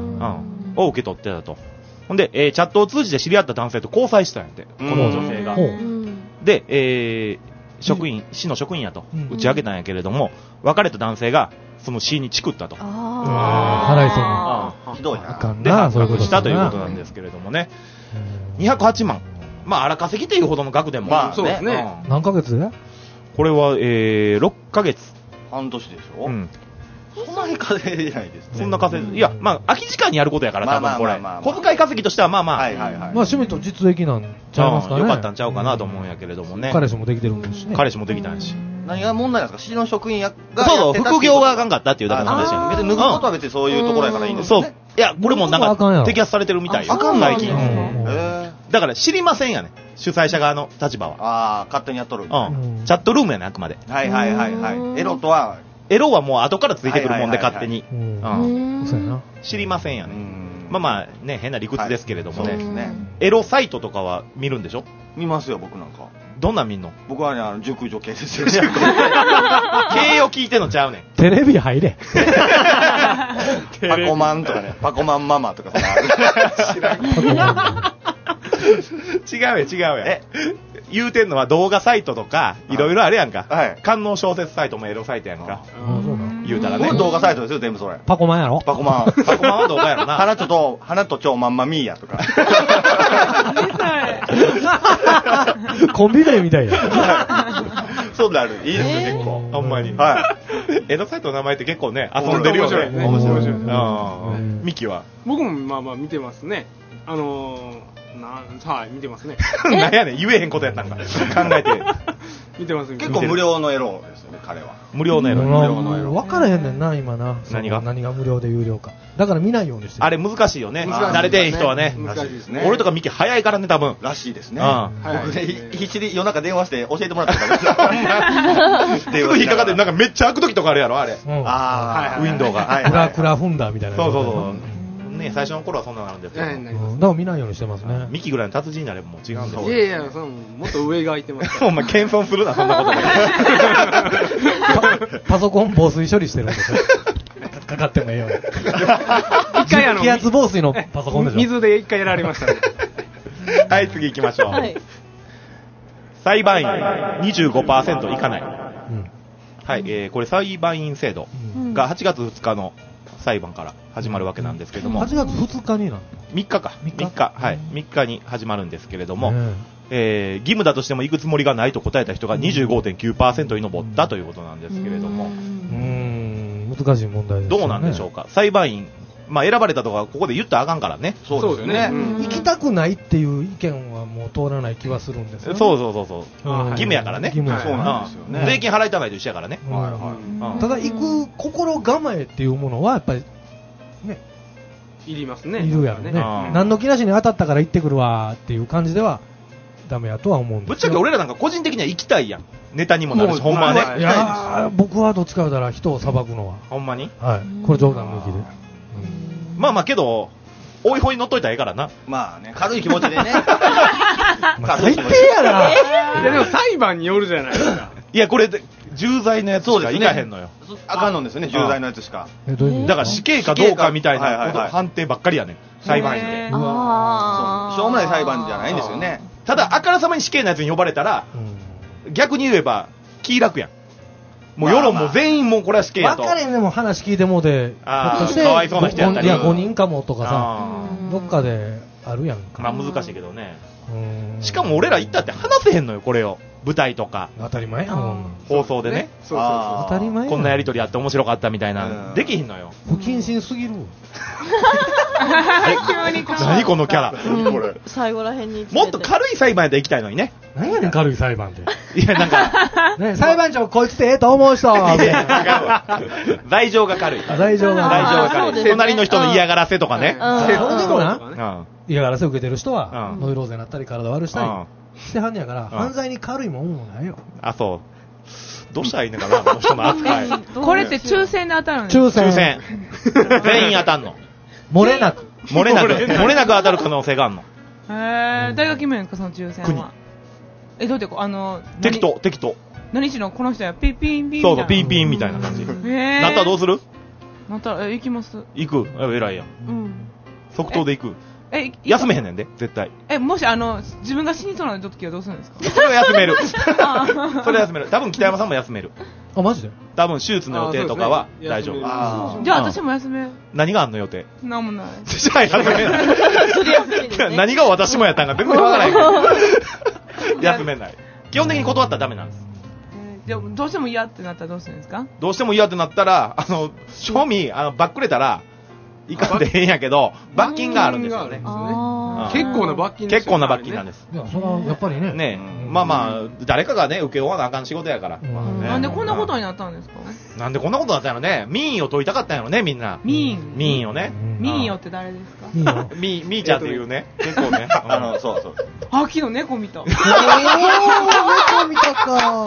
を受け取ってたと。ほんで、えー、チャットを通じて知り合った男性と交際したんやって、この女性が。で、えー、職員、市の職員やと、打ち上げたんやけれども、別れた男性が、その市にチクったと。
ああ。払いそうに。
ひどいな。
あかんな、そういうこと
したということなんですけれどもね。にひゃくはちまん。まあ、荒稼ぎっていうほどの額でも。
まあ、そうですね。
何ヶ月で？
これは、えー、ろっかげつ。
半年でしょ？うん。そんなに稼いでないですね。
そんな稼い、いや、まあ、空き時間にやることやから、多分これ。小遣い稼ぎとしては、まあまあ。はいはいはい。まあ、
趣味と実益なんちゃいますかね。
よかったんちゃうかなと思うんやけれどもね。
彼氏もできてるんですしね。
彼氏もできたんし。
何が問題なんですか？市の職員やが。
そうそう、副業があかんかったっていうだけの話や。
別に脱ぐことは別にそういうところやからいいんですよね。
そう。いや、これもなんか、摘発されてるみたいよ。
あかんの
最近。だから知りませんやね。主催者側の立場は。
ああ、勝手にやっとる。
うん。チャットルームやね、あくまで。
はいはいはいはい。エロとは、
エロはもう後からついてくるもんで、勝手に。
うん。そうやな。
知りませんやね。まあまあ、ね、変な理屈ですけれどもね。エロサイトとかは見るんでしょ？
見ますよ、僕なんか。
どんなん見んの？
僕はね、あの、熟女系ですよ。
系を聞いてんのちゃうねん。
テレビ入れ。
パコマンとかね、パコマンママとかさ。知らん。
違うや違うや。え言うてんのは動画サイトとか、いろいろあるやんか。はい。官能小説サイトもエロサイトやんか。言うたらね。
動画サイトですよ、全部それ。
パコマンやろ？
パコマン。
パコマンは動画やろな。
花とと、花と蝶マンマミーヤとか。
コンビ名みたいな。
そうなる。いいですね、結構。
ほんまに。
はい。
エロサイトの名前って結構ね、遊んでるよね。
面白いね。
面白い。ミキは？
僕もまあまあ見てますね。あのー、なはい、見てますね。
なんやねん、言えへんことやったんか。考えて。
見てます、
結構無料のエロですよね、彼は。
無料のエロ。
無料のエロ。分からへんねんな、今な。
何が？
何が無料で有料か。だから見ないようにしてる。
あれ難しいよね。慣れてへん人はね。
難しいですね。
俺とかミキ早いからね、多分。
らしいですね。僕ね、必死で夜中電話して教えてもらったから。
すぐ引っかかって、なんかめっちゃ開く時とかあるやろ、あれ。
あ
あ、ウィンドウが。
クラクラフンダーみたいな。
そうそうそう。ね、最初の頃はそんなのなんですけど、だ
から見ないようにしてますね。
ミキぐらいの達人になればもう違うんですよ。
いやいや、そのもっと上が空いてます
お前謙遜するな、そんなこと
で。パソコン防水処理してるんですよ。かかってもええように。
一回あの
気圧防水のパソコンでしょ。
水で一回やられましたね。
はい、次行きましょう。はい、裁判員 にじゅうごパーセント いかない。うん、はい、えー、これ裁判員制度がはちがつふつかの裁判から始まるわけなんですけれども、
はちがつふつかになの？
みっかか、みっか、はい、みっかに始まるんですけれども、えー、義務だとしても行くつもりがないと答えた人が にじゅうごてんきゅうパーセント に上ったということなんですけれども、うー
ん、難しい問題ですね。
どうなんでしょうか。裁判員、まあ選ばれたとかここで言ったらあかんからね。
そうですね。
行きたくないっていう意見はもう通らない気はするんですよね。
そうそうそうそう。義務やからね。
義務やから。
そうなんですよね。
税金払いたないと一緒やからね。
ただ行く心構えっていうものはやっぱりね、
いりますね。
いるやろね。何の気なしに当たったから行ってくるわっていう感じではダメやとは思うんですよ。
ぶっちゃけ俺らなんか個人的には行きたいやん。ネタにもなるし、ほんまはね。
いや僕はどっちか言うたら人を裁くのは。
ほんまに？
はい。これ冗談抜きで。
まあまあけど、おいほいに乗っといたらええからな。
まあね、軽い気持ちでね。
最低やな。
いやでも裁判によるじゃないですか。
いや、これで、重罪のやつしかいかへんのよ。
あかんのですよね、重罪のやつしか。
だから死刑かどうかみたいな判定ばっかりやねん。裁判員で。
しょうもない裁判じゃないんですよね。
ただ、あからさまに死刑のやつに呼ばれたら、逆に言えば、気楽やん。もう世論も全員もうこれは死刑やと。
分かれんでも話聞いてもうで、
ああ、かわいそうな人やったり。
いや、ごにんかもとかさ、どっかであるやんか。
まあ難しいけどね。しかも俺ら行ったって話せへんのよ、これを。舞台とか。
当たり前やもん。
放送でね。
そうそうそう。
当たり前や。
こんなやりとりあって面白かったみたいな。できひんのよ。
不謹慎すぎる。
何このキャラ。
これ。最後らへんに。
もっと軽い裁判で行きたいのにね。
何やねん、軽い裁判で。
いや、なんか。
ね、裁判長こいつでええと思う人。
罪状が軽い。
罪状が
軽い。隣の人の嫌がらせとかね。
そうでもな。嫌がらせを受けてる人は、ノイローゼになったり体悪したり。してはんねやから、犯罪に軽いもんもないよ。
あ、そう。どうしたらいいのかな、この人の扱い。
これって抽選で当たるんですか？
抽選。
抽選。全員当たんの。
漏れなく。
漏れなく。漏れなく当たる可能性があるの。
へー、誰が決めるんですか、その抽選は。え、どうやって、あの、
適当、適当。
何しろこの人や、ピンピンピン。
そうそう、ピンピンみたいな感じ。
へー。
なったらどうする？
なったら、え、行きます。
行く。偉いやん。うん。即答で行く。
え、
休めへんねんで、絶対。
え、もしあの、自分が死にそうな時はどうするんですか？
それは休める。それは休める。多分北山さんも休める。
あ、マジで？
多分手術の予定とかは大丈夫。
じゃあ私も休め。
何があんの予定？
なんもない。
じゃあ休めない。何が私もやったんか全然わからないけど。休めない。基本的に断ったらダメなんです。
でもどうしても嫌ってなったらどうするんですか？
どうしても嫌ってなったら、あの、賞味、あの、バックれたら、いかんでええんやけど、罰金があるんですよね。
結構な罰金
結構な罰金なんです。
いや、それはやっぱりね。
ねまあまあ、誰かがね、受け負わなあかん仕事やから。
なんでこんなことになったんですか？
なんでこんなことになったんやろね。民意を問いたかったんやろね、みんな。
民意
民意をね。
民意をって誰ですか？
み、みーちゃんっていうね。結構ね。
あの、そうそう。
あ、昨日猫見た。おー、
猫見たか。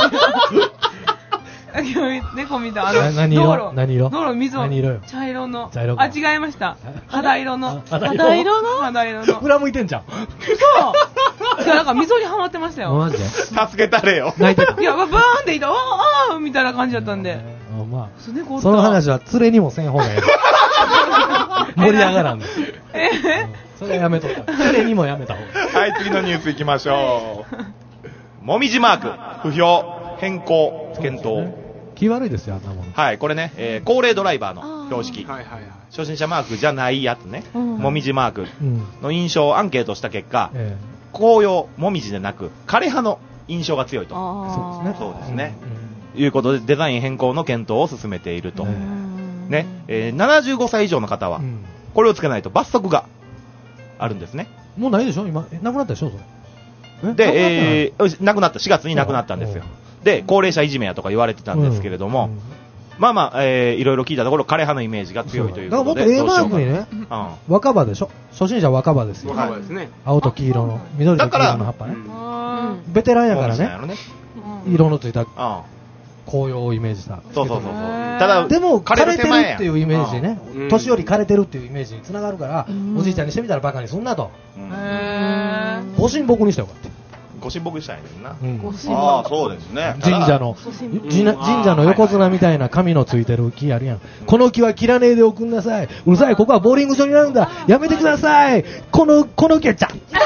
猫見た。あの、
何色？何色？
道路、水を。
何色よ？
茶色の。
茶色。
あ、違いました。肌色の。
肌色の？
肌色の。
裏向いてんじゃん。
そう。いや、なんか溝にはまってましたよ。
マジで？
助けたれよ。
泣いてた。
いや、バーンっていた。ああみたいな感じだったんで。
あ、まあ。その話は連れにもせん方がいい。盛り上がらんで。
え
それはやめとった。連れにもやめた方が。
はい、次のニュース行きましょう。もみじマーク、不評、変更、検討。
気悪いですよ、あんなもの。
はい、これね、えー、高齢ドライバーの標識。はいはいはい。初心者マークじゃないやつね。もみじマークの印象をアンケートした結果、紅葉、もみじでなく、枯れ葉の印象が強いと。
そうですね。
そうですね。いうことで、デザイン変更の検討を進めていると。ね、えー、ななじゅうごさい以上の方は、これをつけないと罰則があるんですね。
もうないでしょ今、なくなったでしょそれ。
で、えー、なくなった、しがつになくなったんですよ。で、高齢者いじめやとか言われてたんですけれども、うんうん、まあまあ、えー、いろいろ聞いたところ、枯葉のイメージが強いということで。
だからもっと A マークにね、うん、若葉でしょ初心者若葉ですよ。
若葉ですね。
青と黄色の、緑と黄色の葉っぱね。ベテランやからね、色のついた紅葉をイメージした。
そうそうそうそう。
ただ、でも、枯れてるっていうイメージね。年寄り枯れてるっていうイメージにつながるから、おじいちゃんにしてみたらバカにすんなと。ご神木にしてよかった。
ご神木したいねんな。
ああ、そうですね。
神社の、神社の横綱みたいな紙のついてる木あるやん。この木は切らねえでおくんなさい。うるさい、ここはボーリング場になるんだ。やめてください。この、この木やっちゃ。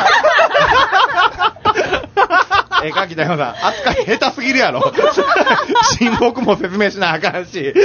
え、かきだよな。扱い下手すぎるやろ。神木も説明しなあかんし。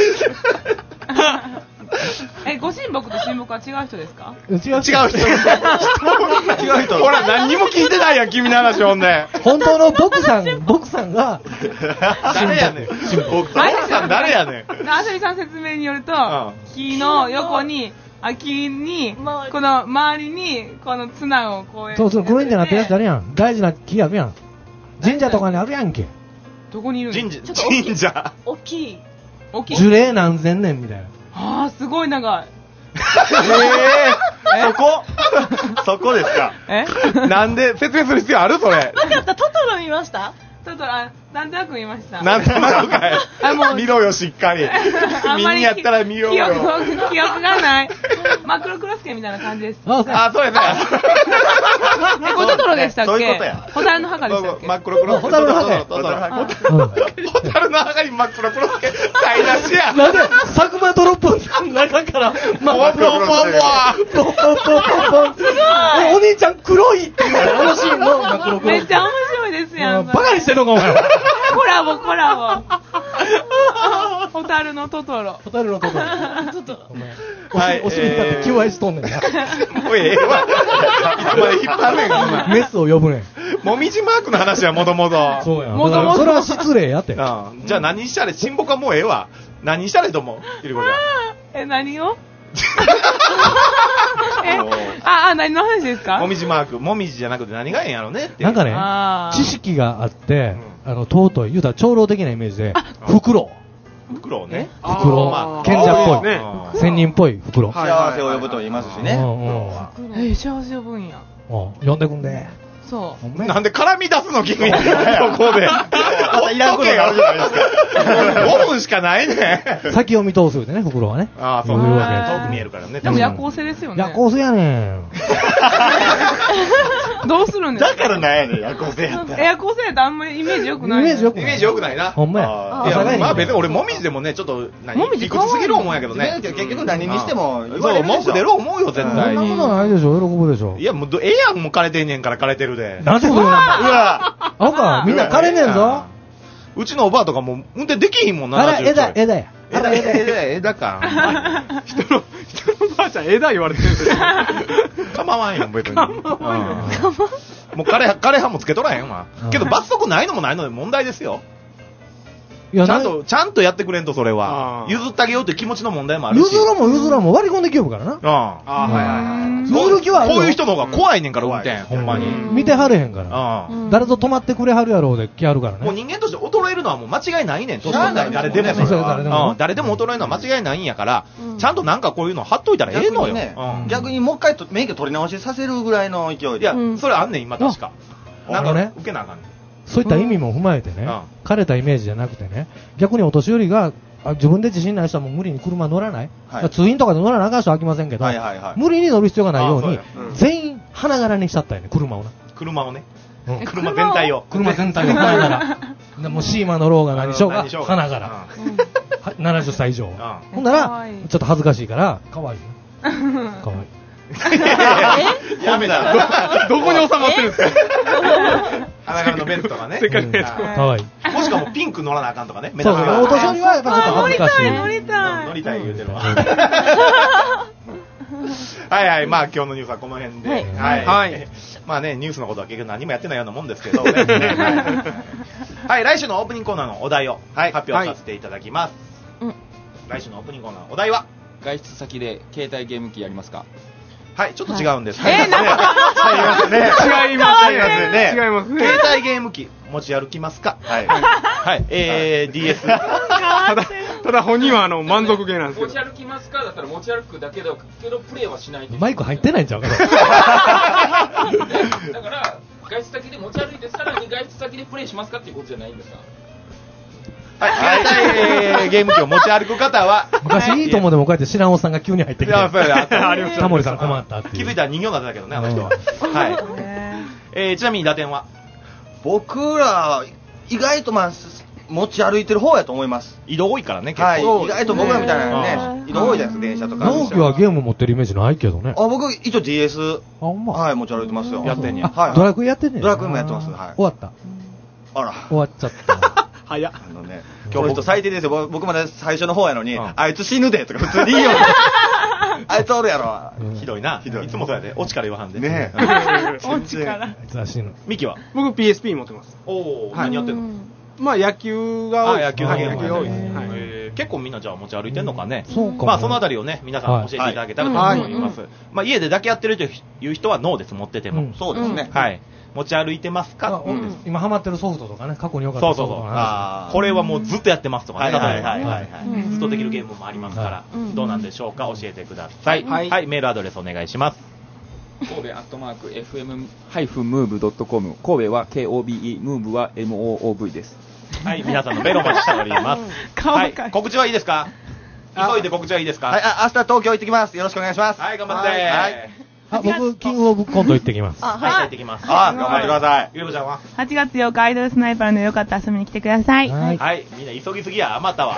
え、ご神木と神木は違う人ですか？
違う人。違う人。
違う人。ほら、何にも聞いてないやん、君の話ほんで。
本当の僕さん、僕さんが、
誰やねん。僕さん誰やねん。
あさりさん説明によると、木の横に、あ、木に、この周りに、この綱をこうやって。
そうそう、グリーンじゃなってやつあるやん。大事な木あるやん。神社とかにあるやんけ。
どこにいるの？
神社。神社。
大きい。
大きい。
樹齢何千年みたいな。
ああ、すごい長い。
えー、そこそこですか。
え
なんで説明する必要あるそれ。
なかった、トトロ見ました？
ちょっと、あ、なんとなく言いました。
なんとなくかい。
あ、もう。
見ろよ、しっかり。見んやったら見ようよ。
記憶、記憶がない。マクロクロスケみたいな感じです。
あ、そうやね。
え、これトトロでしたっけ？
そういうことや。
ホタルの墓でしたっけ？
マクロクロスケ。
ホタルの墓や。
ホタルの墓。
ホタルの墓にマクロクロスケ、買い出しや。
なんで、佐久間ドロップンさんの中から、
マクロクロスケ。
ポンポンポンポンポン。お兄ちゃん黒いっていうあのシーンのマクロクロスケ。
めっちゃ面白いですやん。
バカにしてんのか、お前。
コラボ、コラボ。ホタルのトトロ。
ホタルのトトロ。
トトロ。
はい、お尻だって求愛しとんねんな。
もうええわ。いつまで引っ張るねん、お前。
メスを呼ぶねん。
もみじマークの話はもともと。
そうや。もともと。それは失礼やって。
じゃあ何したら、親睦はもうええわ。何したらいいと思う？ゆりこちゃん。
え、何をえ、あ、あ、何の話ですか？
もみじマーク。もみじじゃなくて何がええんやろねって。
なんかね、知識があって、あの、尊い、言うたら長老的なイメージで、袋。
袋ね。
袋。賢者っぽい。仙人っぽい袋。
幸せを呼ぶと言いますしね。
え、幸せ呼ぶんや。
呼んでくんで。
そう。
なんで絡み出すの君。ここで。
いらんことがあるじゃないですか。
ごふんしかないね。
先を見通すでね、袋はね。
ああ、そういうわけ。遠く見えるからね。
でも夜行性ですよね。
夜行性やねん。
どうするんですか？
だからなんやねん、夜行性やったら。
夜行性やったらあんまりイメージ良くない。
イメージ良くない。
イメージ良くないな。
ほんまや。
いや、まあ別に俺もみじでもね、ちょっと、何
もみじ
いくつすぎる思うんやけどね。
結局何にしても言わ
そう、
れるでしょ。
文句出る思うよ、絶対
そんな
に。
ことないでしょ、喜ぶでしょ。
いや、もう、ええやん、もう枯れてんねんから枯れてるで。
なんてこと言うな。
うわ
あんか、みんな枯れねんぞ。
うちのおばあとかも運転できひんもんな。
あら、枝、枝や。
枝、枝、枝、枝か。
人の、人のばあちゃん枝言われてるんですよ。
構わんよ、別に。もう枯れ、枯れ葉もつけとらへんわ。けど罰則ないのもないので問題ですよ。ちゃんと、ちゃんとやってくれんと、それは。譲ってあげようという気持ちの問題もあるし。
譲ろも譲ろも割り込んできよるからな。
あ
あ、はいはいはい。
譲る気はある。
こういう人の方が怖いねんから、運転。ほんまに。
見てはれへんから。誰と止まってくれはるやろうで来はるからね。
もう人間として衰えるのはもう間違いないねん。年取ったら誰でも。誰でも衰えるのは間違いないんやから、ちゃんとなんかこういうの貼っといたらええのよ。
逆にもう一回免許取り直しさせるぐらいの勢いで。
いや、それあんねん、今確か。なんかね、受けなあかんねん。
そういった意味も踏まえてね、枯れたイメージじゃなくてね、逆にお年寄りが自分で自信ない人はもう無理に車乗らない、はい、通院とかで乗らなあかん人は飽きませんけど、はいはいはい、無理に乗る必要がないように、ううん、全員花柄にしちゃったよね、車をな。
車をね。うん、車全体を。
車全体を花柄。でもシーマ乗ろうが何しようが花柄。うん、ななじゅっさい以上。うん、ほんなら、ちょっと恥ずかしいから、かわいい。かわいい。
やめた。
どこに収まってるんですか？
花柄のベルトがね。
せっかくのやつ。
かわいい。
もしかもピンク乗らなあかんとかね。
そうそう。お年寄りはやっぱちょっと恥ずかしい。
乗りたい、
乗りたい言うてるわ。はいはい、まあ今日のニュースはこの辺で。はいはい。まあね、ニュースのことは結局何もやってないようなもんですけど。はい、来週のオープニングコーナーのお題を発表させていただきます。来週のオープニングコーナーのお題は、
外出先で携帯ゲーム機やりますか？
はい、ちょっと違うんです。
えー、なんか
違いますね。違いますね。違いますね。
携帯ゲーム機持ち歩きますか？はい。はい。えー、ディーエス。た
だ、ただ本人はあの満足げなんですけど。
持ち歩きますかだったら持ち歩くだけだけどプレイはしない。
マイク入ってないんちゃうかな。
だから外出先で持ち歩いてさらに外出先でプレイしますかっていうことじゃないんですか？
はい、携帯ゲーム機を持ち歩く方は、
昔いいともでもこうやって知らんおっさんが急に入ってきて、タモリさん困ったっていう。
気づいたら人形だったけどね、あの人は。はい。えー、ちなみに打点は
僕ら、意外とまあ、持ち歩いてる方やと思います。
移動多いからね、結
構。はい、意外と僕らみたいなね、移動多いじゃないですか、電車とか。
直樹はゲーム持ってるイメージないけどね。
あ、僕、一応 ディーエス、
あ、ほんま。
はい、持ち歩いてますよ。
やってんねや。
はい。
ドラクエやってんねん。
ドラクエもやってます。はい。
終わった。
あら。
終わっちゃった。
早っ。
あのね、今日僕最低ですよ。僕まで最初の方やのに、あいつ死ぬでとか普通に言いよ。あいつおるやろ。
ひどいな。ひどい。いつもそうやで。オチから言わはんで。
ね
え。オチから。あい
つは死ぬ。
ミキは
僕 ピーエスピー 持ってます。
おー、何やってんの？
まあ野球が多い。
野球が多い。
はい。
結構みんなじゃあ持ち歩いてんのかね。
そうか。
まあそのあたりをね、皆さん教えていただけたらと思います。まあ家でだけやってるという人はノーです、持ってても。
そうですね。
はい。持ち歩いてますか？
今ハマってるソフトとかね、過去によかった
そうそうそう。これはもうずっとやってますとかね。
はいはいはい。
ずっとできるゲームもありますから、どうなんでしょうか？教えてください。はい。メールアドレスお願いします。
神戸アットマーク エフエム ムーブ ドットコム、 神戸は ケーオービーイー、 ムーブは エムオーオーブイ です。
はい、皆さんのメールお待ちしております。はい、告知はいいですか？急いで告知はいいですか？
はい、あ、明日東京行ってきます。よろしくお願いします。
はい、頑張って。はい。
あ、僕、キングオブコント行ってきます。
あ、はい、行ってきます。
あ、頑張ってください。
ゆうこちゃんは
はちがつようか、アイドルスナイパーのよかった遊びに来てください。
はい。はい、みんな急ぎすぎや、余ったわ。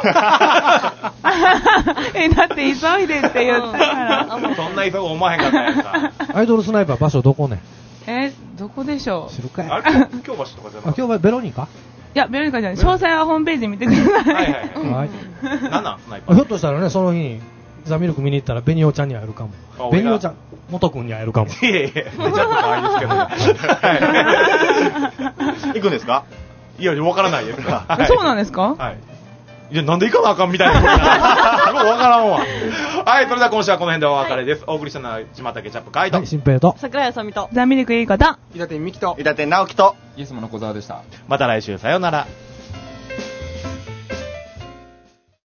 え、だって急いでって言ったから。
そんな急ぐ思わへんかったやんか。
アイドルスナイパー場所どこね？
え、どこでしょう？
知るかい。
あれ、京橋とかじゃない？
あ、京橋ベロニカ？
いや、ベロニカじゃない。詳細はホームページ見てください。はいはい
はい。
なんなんスナイパー？
ひょっとしたらね、その日に、ザ・ミルク見に行ったら、ベニオちゃんに会えるかも。ベニオちゃん、元君に会えるかも。
いやいや、めちゃくちゃ可愛いですけど。
行くんですか？
いや、わからないですか。
そうなんですか？
はい。いや、なんで行かなあかんみたいな。もうわからんわ。はい、それでは今週はこの辺でお別れです。お送りしたのは、ちまたけチャップカイト。
はい、新平と。
桜井さみと。
ザ・ミルクいいこと。
伊達美希と。
伊達直樹と。
イエスモの小沢でした。
また来週、さようなら。